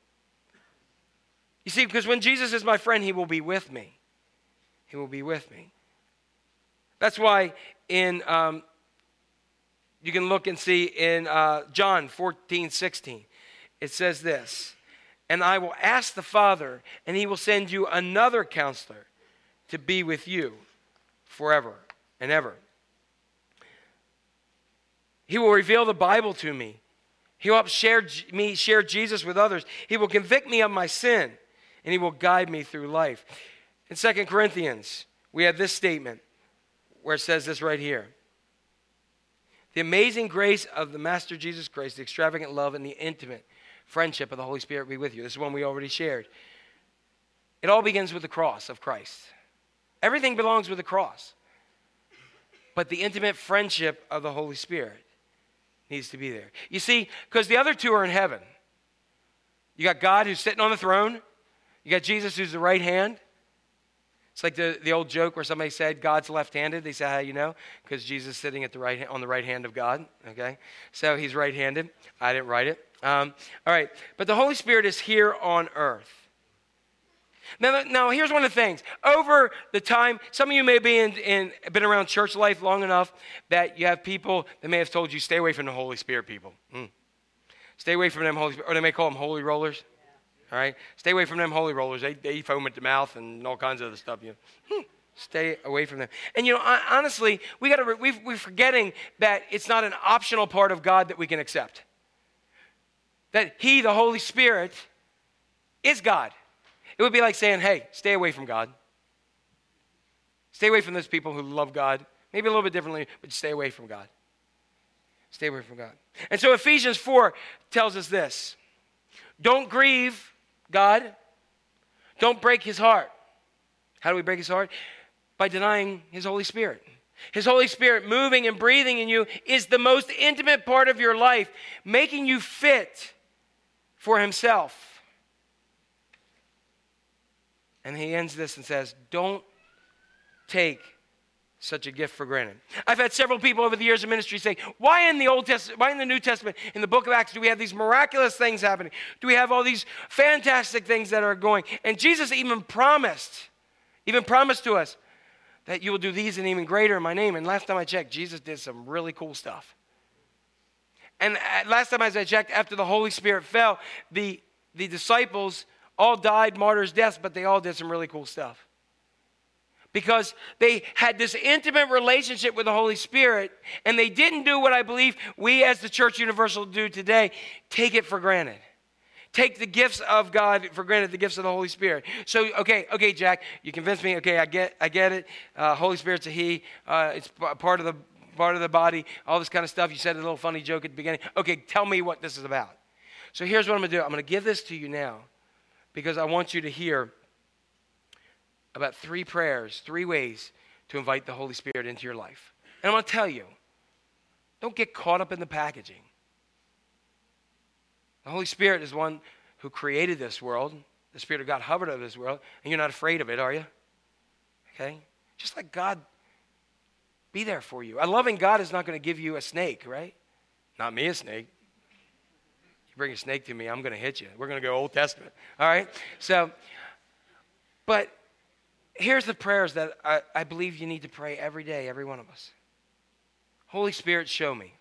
You see, because when Jesus is my friend, he will be with me. He will be with me. That's why in, um, you can look and see in uh, John fourteen, sixteen, it says this, and I will ask the Father, and he will send you another counselor to be with you forever and ever. He will reveal the Bible to me. He will help share me share Jesus with others. He will convict me of my sin, and he will guide me through life. In Second Corinthians, we have this statement where it says this right here. The amazing grace of the Master Jesus Christ, the extravagant love and the intimate friendship of the Holy Spirit be with you. This is one we already shared. It all begins with the cross of Christ. Everything belongs with the cross. But the intimate friendship of the Holy Spirit needs to be there. You see, because the other two are in heaven. You got God who's sitting on the throne. You got Jesus who's the right hand. It's like the, the old joke where somebody said God's left-handed. They say, how you know? Because Jesus is sitting at the right on the right hand of God. Okay, so he's right-handed. I didn't write it. Um, all right, but the Holy Spirit is here on earth. Now, now, here's one of the things. Over the time, some of you may be in, in, been around church life long enough that you have people that may have told you, stay away from the Holy Spirit people. Mm. Stay away from them Holy Spirit, or they may call them holy rollers. All right? Stay away from them holy rollers. They, they foam at the mouth and all kinds of other stuff. You know. hmm. Stay away from them. And, you know, honestly, we gotta, we, we're forgetting that it's not an optional part of God that we can accept. That he, the Holy Spirit, is God. It would be like saying, hey, stay away from God. Stay away from those people who love God. Maybe a little bit differently, but stay away from God. Stay away from God. And so Ephesians four tells us this. Don't grieve God. Don't break his heart. How do we break his heart? By denying his Holy Spirit. His Holy Spirit moving and breathing in you is the most intimate part of your life, making you fit for himself. And he ends this and says, don't take such a gift for granted. I've had several people over the years of ministry say, why in the Old Testament, why in the New Testament, in the book of Acts, do we have these miraculous things happening? Do we have all these fantastic things that are going? And Jesus even promised, even promised to us that you will do these and even greater in my name. And last time I checked, Jesus did some really cool stuff. And last time as I checked, after the Holy Spirit fell, the, the disciples all died martyrs' deaths, but they all did some really cool stuff. Because they had this intimate relationship with the Holy Spirit, and they didn't do what I believe we as the Church Universal do today, take it for granted. Take the gifts of God for granted, the gifts of the Holy Spirit. So, okay, okay, Jack, you convinced me. Okay, I get, I get it. Uh, Holy Spirit's a He. Uh, it's part of the part of the body. All this kind of stuff. You said a little funny joke at the beginning. Okay, tell me what this is about. So here's what I'm going to do. I'm going to give this to you now, because I want you to hear about three prayers, three ways to invite the Holy Spirit into your life. And I'm going to tell you, don't get caught up in the packaging. The Holy Spirit is one who created this world. The Spirit of God hovered over this world, and you're not afraid of it, are you? Okay? Just let God be there for you. A loving God is not going to give you a snake, right? Not me a snake. You bring a snake to me, I'm going to hit you. We're going to go Old Testament. All right? So, but here's the prayers that I, I believe you need to pray every day, every one of us. Holy Spirit, show me.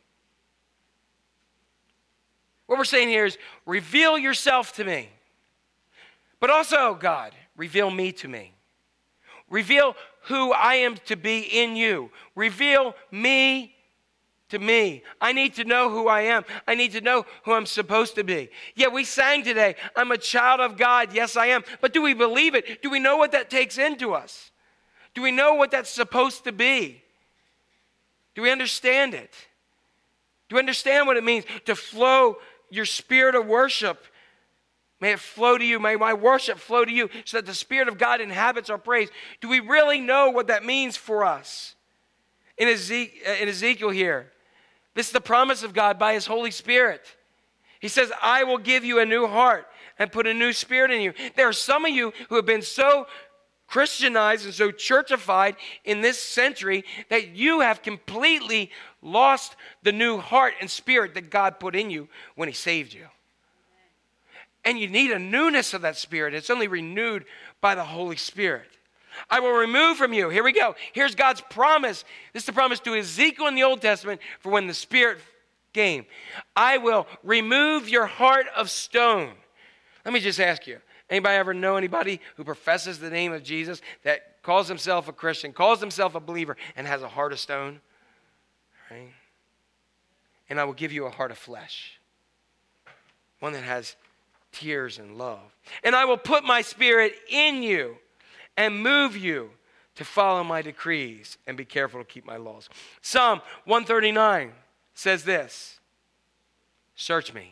What we're saying here is, reveal yourself to me. But also, God, reveal me to me. Reveal who I am to be in you. Reveal me to me. I need to know who I am. I need to know who I'm supposed to be. Yeah, we sang today, I'm a child of God. Yes, I am. But do we believe it? Do we know what that takes into us? Do we know what that's supposed to be? Do we understand it? Do we understand what it means to flow your spirit of worship? May it flow to you. May my worship flow to you so that the Spirit of God inhabits our praise. Do we really know what that means for us? In Ezekiel, in Ezekiel here, this is the promise of God by His Holy Spirit. He says, I will give you a new heart and put a new spirit in you. There are some of you who have been so Christianized and so churchified in this century that you have completely lost the new heart and spirit that God put in you when He saved you. And you need a newness of that spirit. It's only renewed by the Holy Spirit. I will remove from you. Here we go. Here's God's promise. This is the promise to Ezekiel in the Old Testament for when the Spirit came. I will remove your heart of stone. Let me just ask you. Anybody ever know anybody who professes the name of Jesus, that calls himself a Christian, calls himself a believer, and has a heart of stone? Right? And I will give you a heart of flesh. One that has tears and love. And I will put my Spirit in you and move you to follow my decrees and be careful to keep my laws. Psalm one thirty-nine says this, search me.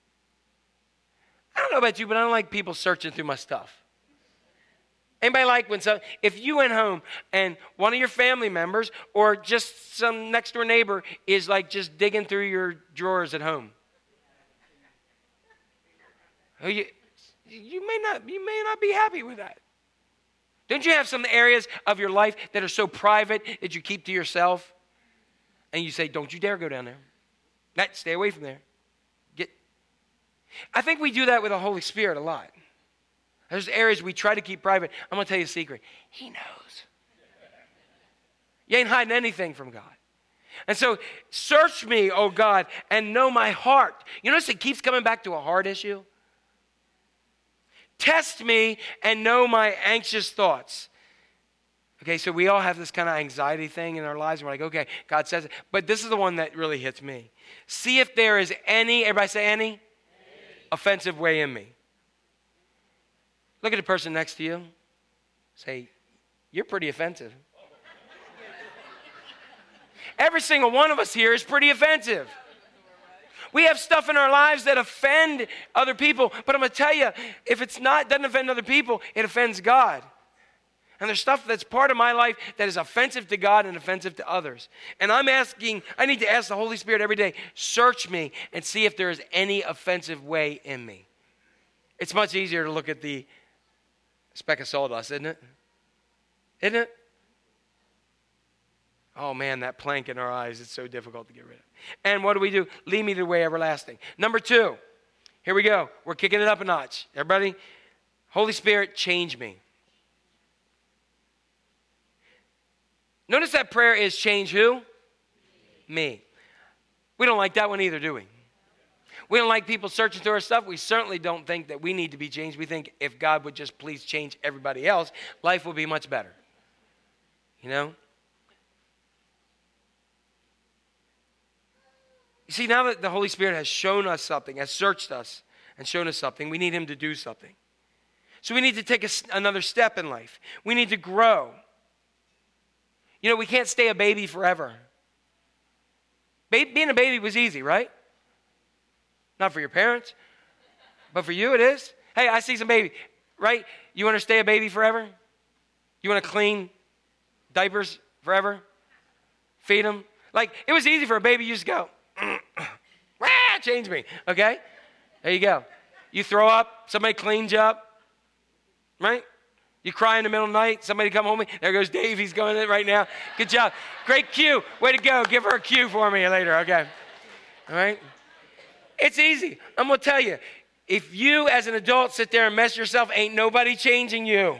I don't know about you, but I don't like people searching through my stuff. Anybody like when so if you went home and one of your family members or just some next door neighbor is like just digging through your drawers at home? You, you may not you may not be happy with that. Don't you have some areas of your life that are so private that you keep to yourself? And you say, don't you dare go down there. That, stay away from there. Get. I think we do that with the Holy Spirit a lot. There's areas we try to keep private. I'm going to tell you a secret. He knows. You ain't hiding anything from God. And so search me, oh God, and know my heart. You notice it keeps coming back to a heart issue? Test me and know my anxious thoughts. Okay, so we all have this kind of anxiety thing in our lives. We're like, okay, God says it. But this is the one that really hits me. See if there is any, everybody say any? Any. Offensive way in me. Look at the person next to you. Say, you're pretty offensive. Every single one of us here is pretty offensive. We have stuff in our lives that offend other people. But I'm going to tell you, if it's not, doesn't offend other people, it offends God. And there's stuff that's part of my life that is offensive to God and offensive to others. And I'm asking, I need to ask the Holy Spirit every day, search me and see if there is any offensive way in me. It's much easier to look at the speck of sawdust, isn't it? Isn't it? Oh man, that plank in our eyes, it's so difficult to get rid of. And what do we do? Lead me to the way everlasting. Number two, here we go. We're kicking it up a notch. Everybody, Holy Spirit, change me. Notice that prayer is change who? Me. We don't like that one either, do we? We don't like people searching through our stuff. We certainly don't think that we need to be changed. We think if God would just please change everybody else, life would be much better. You know? You see, now that the Holy Spirit has shown us something, has searched us and shown us something, we need him to do something. So we need to take a, another step in life. We need to grow. You know, we can't stay a baby forever. Ba- being a baby was easy, right? Not for your parents, but for you it is. Hey, I see some baby, right? You want to stay a baby forever? You want to clean diapers forever? Feed them? Like, it was easy for a baby. You just go, wah, change me, okay? There you go. You throw up, somebody cleans you up, right? You cry in the middle of the night, somebody come home. There goes Dave, he's going in right now. Good job. Great cue. Way to go. Give her a cue for me later, okay? All right? It's easy. I'm going to tell you, if you as an adult sit there and mess yourself, ain't nobody changing you.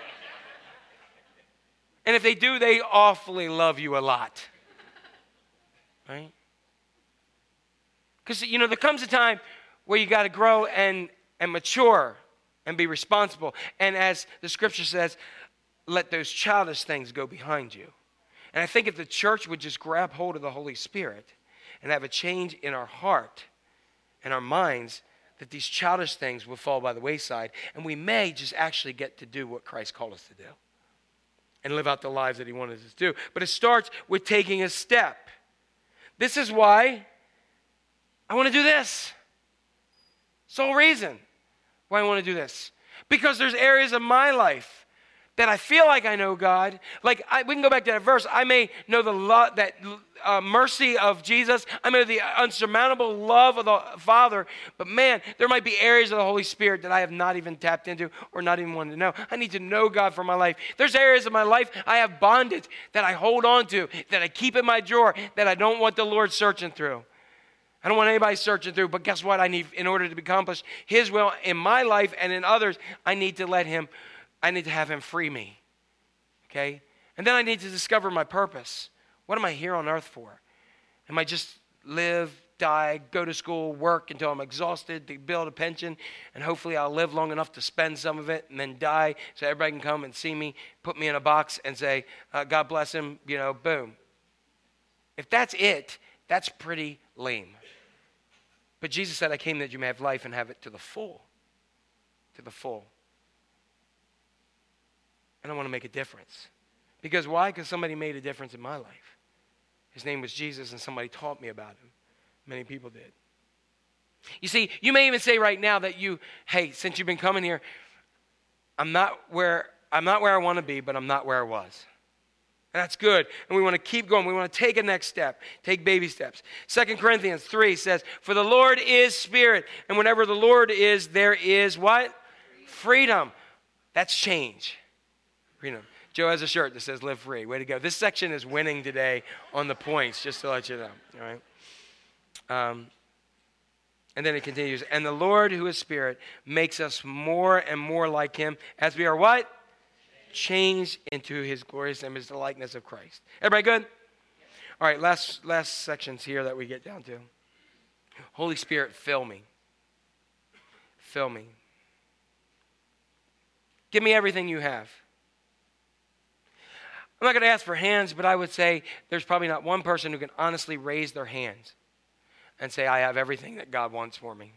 And if they do, they awfully love you a lot. Right? Because, you know, there comes a time where you got to grow and, and mature and be responsible. And as the scripture says, let those childish things go behind you. And I think if the church would just grab hold of the Holy Spirit and have a change in our heart and our minds, that these childish things will fall by the wayside, and we may just actually get to do what Christ called us to do and live out the lives that he wanted us to do. But it starts with taking a step. This is why I want to do this. Sole reason why I want to do this. Because there's areas of my life that I feel like I know God. Like, I, we can go back to that verse. I may know the lo- that uh, mercy of Jesus. I may know the unsurmountable love of the Father. But man, there might be areas of the Holy Spirit that I have not even tapped into or not even wanted to know. I need to know God for my life. There's areas of my life I have bondage that I hold on to, that I keep in my drawer, that I don't want the Lord searching through. I don't want anybody searching through, but guess what? I need, in order to accomplish his will in my life and in others, I need to let him I need to have him free me, okay? And then I need to discover my purpose. What am I here on earth for? Am I just live, die, go to school, work until I'm exhausted to build a pension, and hopefully I'll live long enough to spend some of it and then die so everybody can come and see me, put me in a box and say, uh, God bless him, you know, boom. If that's it, that's pretty lame. But Jesus said, I came that you may have life and have it to the full, to the full. And I want to make a difference. Because why? Because somebody made a difference in my life. His name was Jesus, and somebody taught me about him. Many people did. You see, you may even say right now that you, hey, since you've been coming here, I'm not where I'm not where I want to be, but I'm not where I was. And that's good. And we want to keep going. We want to take a next step. Take baby steps. Second Corinthians three says, for the Lord is spirit. And whenever the Lord is, there is what? Freedom. That's change. Freedom. Joe has a shirt that says live free. Way to go. This section is winning today on the points, just to let you know. All right. Um, And then it continues, and the Lord who is Spirit makes us more and more like him as we are what? Changed into his glorious image, the likeness of Christ. Everybody good? All right, last, last sections here that we get down to. Holy Spirit, fill me. Fill me. Give me everything you have. I'm not going to ask for hands, but I would say there's probably not one person who can honestly raise their hands and say, I have everything that God wants for me.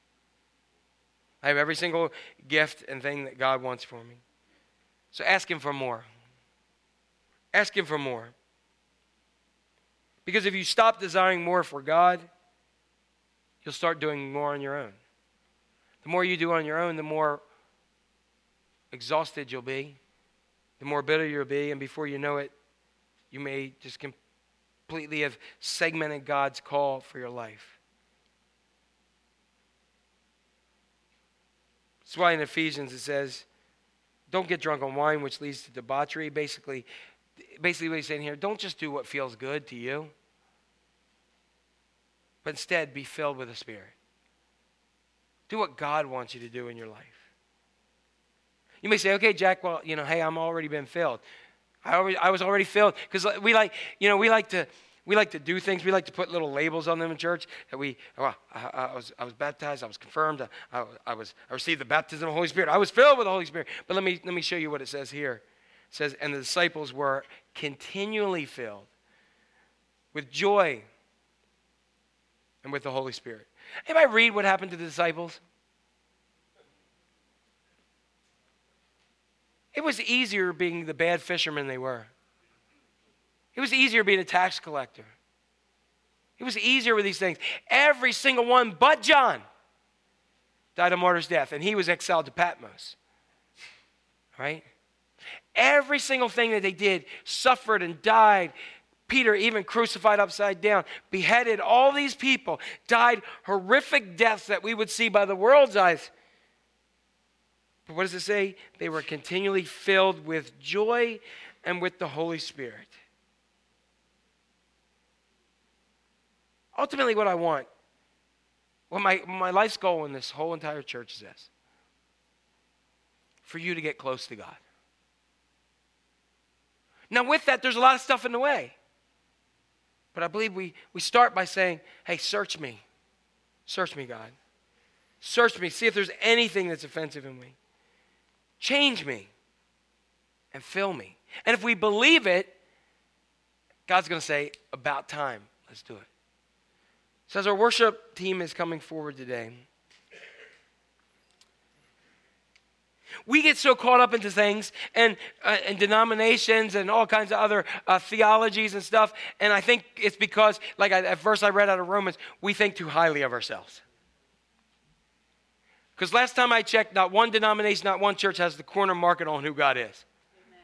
I have every single gift and thing that God wants for me. So ask him for more. Ask him for more. Because if you stop desiring more for God, you'll start doing more on your own. The more you do on your own, the more exhausted you'll be, the more bitter you'll be, and before you know it, you may just completely have segmented God's call for your life. That's why in Ephesians it says, don't get drunk on wine, which leads to debauchery. Basically, basically what he's saying here, don't just do what feels good to you, but instead be filled with the Spirit. Do what God wants you to do in your life. You may say, okay, Jack, well, you know, hey, I'm already been filled. I already, I was already filled. Because we like, you know, we like to we like to do things. We like to put little labels on them in church. That we, well, I, I was I was baptized, I was confirmed, I, I was I received the baptism of the Holy Spirit. I was filled with the Holy Spirit. But let me let me show you what it says here. It says, and the disciples were continually filled with joy and with the Holy Spirit. Anybody read what happened to the disciples? It was easier being the bad fishermen they were. It was easier being a tax collector. It was easier with these things. Every single one but John died a martyr's death, and he was exiled to Patmos. Right? Every single thing that they did suffered and died. Peter even crucified upside down, beheaded. All these people died horrific deaths that we would see by the world's eyes. But what does it say? They were continually filled with joy and with the Holy Spirit. Ultimately, what I want, what my, my life's goal in this whole entire church is this: for you to get close to God. Now, with that, there's a lot of stuff in the way. But I believe we, we start by saying, hey, search me. Search me, God. Search me. See if there's anything that's offensive in me. Change me and fill me. And if we believe it, God's going to say, about time. Let's do it. So as our worship team is coming forward today, we get so caught up into things and, uh, and denominations and all kinds of other uh, theologies and stuff. And I think it's because, like I, at first I read out of Romans, we think too highly of ourselves. Because last time I checked, not one denomination, not one church has the corner market on who God is. Amen.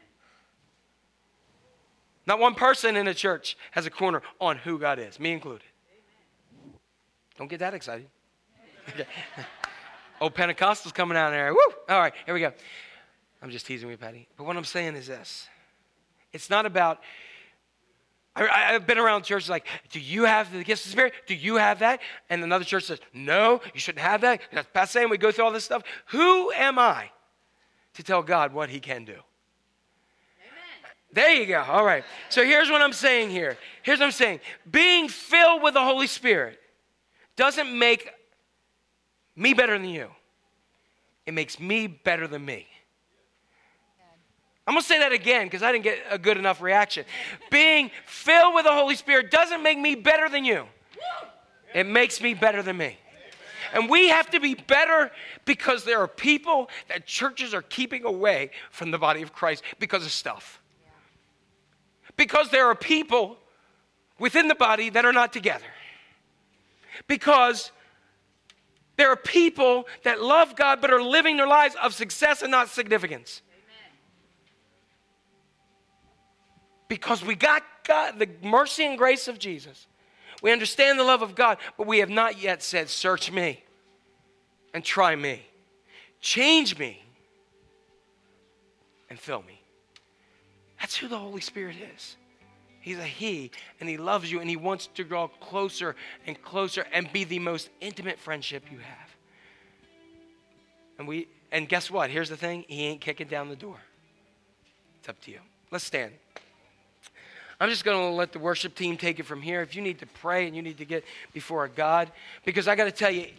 Not one person in a church has a corner on who God is, me included. Amen. Don't get that excited. Okay. Old Pentecostals coming out there. Woo! All right, here we go. I'm just teasing you, Patty. But what I'm saying is this. It's not about, I, I've been around churches like, do you have the gifts of the Spirit? Do you have that? And another church says, no, you shouldn't have that. That's passe, and we go through all this stuff. Who am I to tell God what he can do? Amen. There you go. All right. So here's what I'm saying here. Here's what I'm saying. Being filled with the Holy Spirit doesn't make me better than you. It makes me better than me. I'm going to say that again because I didn't get a good enough reaction. Being filled with the Holy Spirit doesn't make me better than you. It makes me better than me. And we have to be better because there are people that churches are keeping away from the body of Christ because of stuff. Because there are people within the body that are not together. Because there are people that love God but are living their lives of success and not significance. Amen. Because we got God, the mercy and grace of Jesus. We understand the love of God, but we have not yet said, search me and try me. Change me and fill me. That's who the Holy Spirit is. He's a he, and he loves you, and he wants to draw closer and closer and be the most intimate friendship you have. And we, and guess what? Here's the thing. He ain't kicking down the door. It's up to you. Let's stand. I'm just going to let the worship team take it from here. If you need to pray and you need to get before God, because I got to tell you,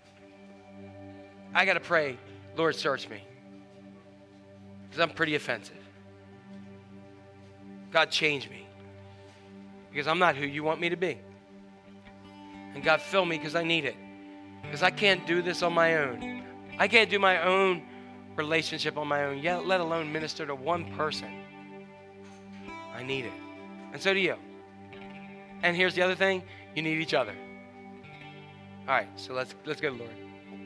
I got to pray, Lord, search me. Because I'm pretty offensive. God, change me. Because I'm not who you want me to be. And God, fill me because I need it. Because I can't do this on my own. I can't do my own relationship on my own, yet let alone minister to one person. I need it. And so do you. And here's the other thing. You need each other. All right, so let's let's go to the Lord.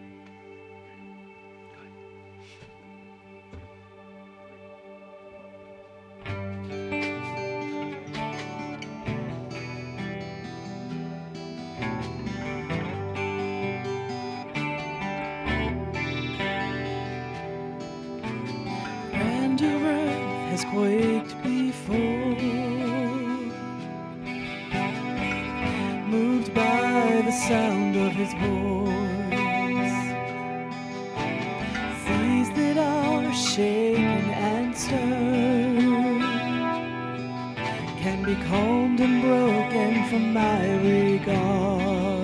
Grandeur earth has quaked before, moved by the sound of his voice. Seas that are shaken and stirred can be calmed and broken from my regard.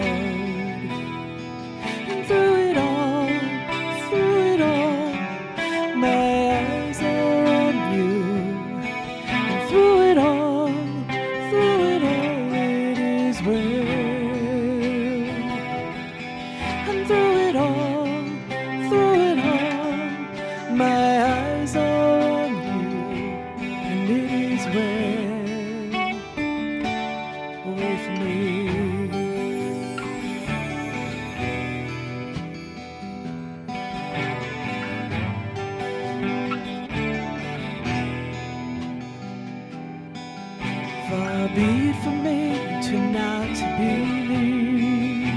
And through it all, through it all, my eyes are on you. And through it all, through it all, it is well. And through it all, through it all, my eyes are on you, and it is well with me. Far be it from me to not believe,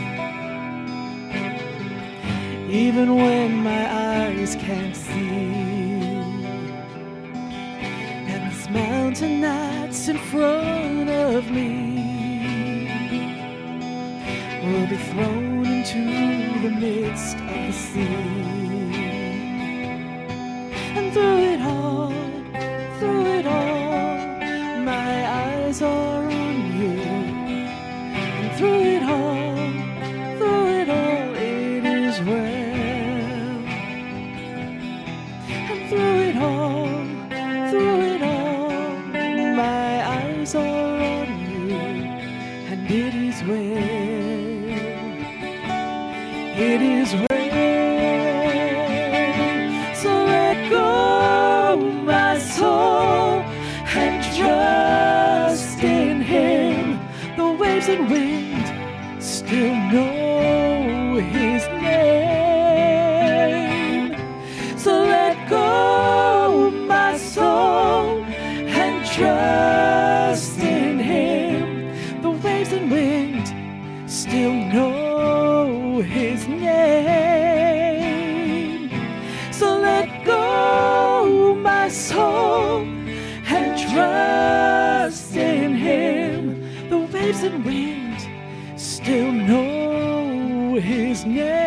even when my eyes can't see. And this mountain that's in front of me will be thrown into the midst of the sea. And through it all, through it all, my eyes are on you. And through it all, through it all, it is well. And through it all, through it all, my eyes are on you, and it is well. It is well. So let go, my soul, and trust in him. The waves and wind still know his name. So let go, my soul, and trust in him. The waves and wind still know his name. So let go, my soul, and trust in him. The waves and wind still know his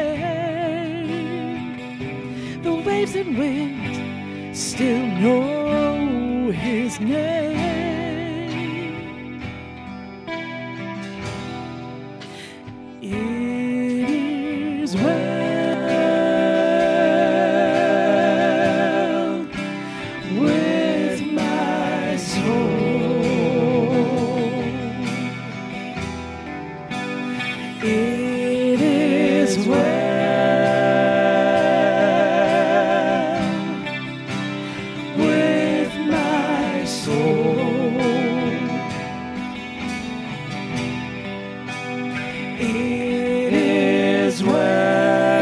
name. The waves and wind still know his name. It is well with my soul. It is well with my soul. It is well.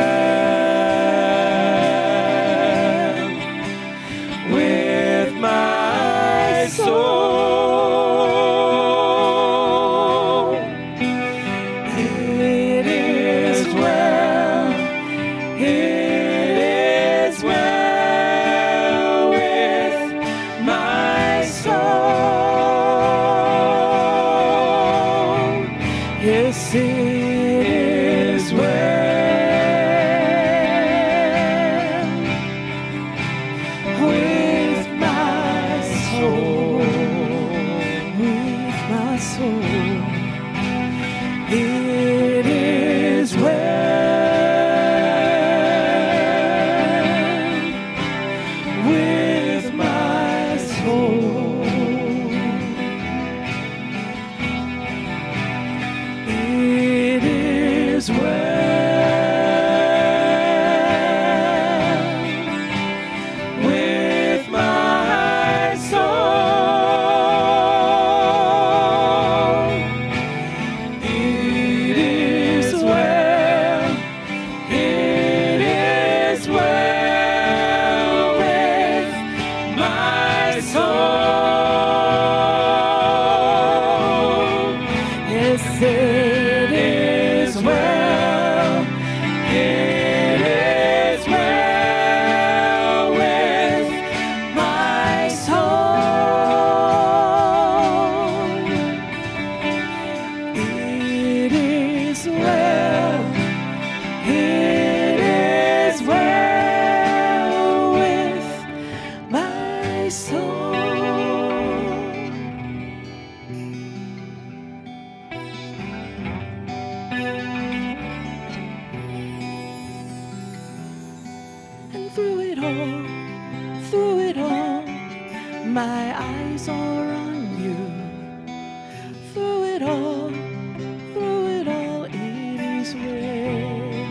all, through it all, my eyes are on you. Through it all, through it all, it is well.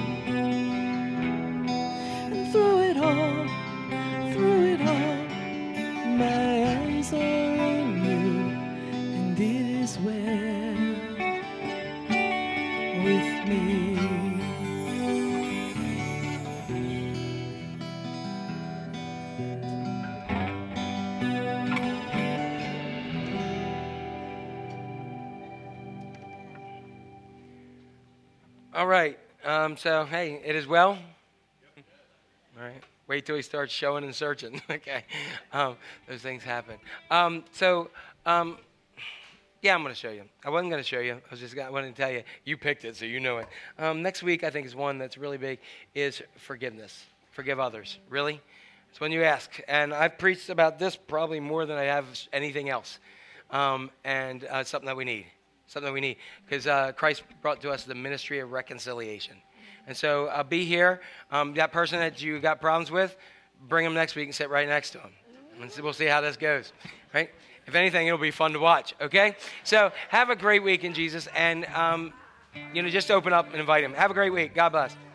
And through it all, through it all, my eyes are on you, and it is well with me. All right. Um, so, hey, it is well? All right. Wait till he starts showing and searching. Okay. Um, those things happen. Um, so, um, yeah, I'm going to show you. I wasn't going to show you. I was just gonna, I wanted to tell you. You picked it, so you know it. Um, next week, I think, is one that's really big, is forgiveness. Forgive others. Really? It's when you ask. And I've preached about this probably more than I have anything else. Um, and uh, it's something that we need. Something that we need. Because uh, Christ brought to us the ministry of reconciliation. And so uh, be here. Um, that person that you got problems with, bring them next week and sit right next to them. And we'll see how this goes. Right? If anything, it'll be fun to watch. Okay? So have a great week in Jesus. And, um, you know, just open up and invite him. Have a great week. God bless.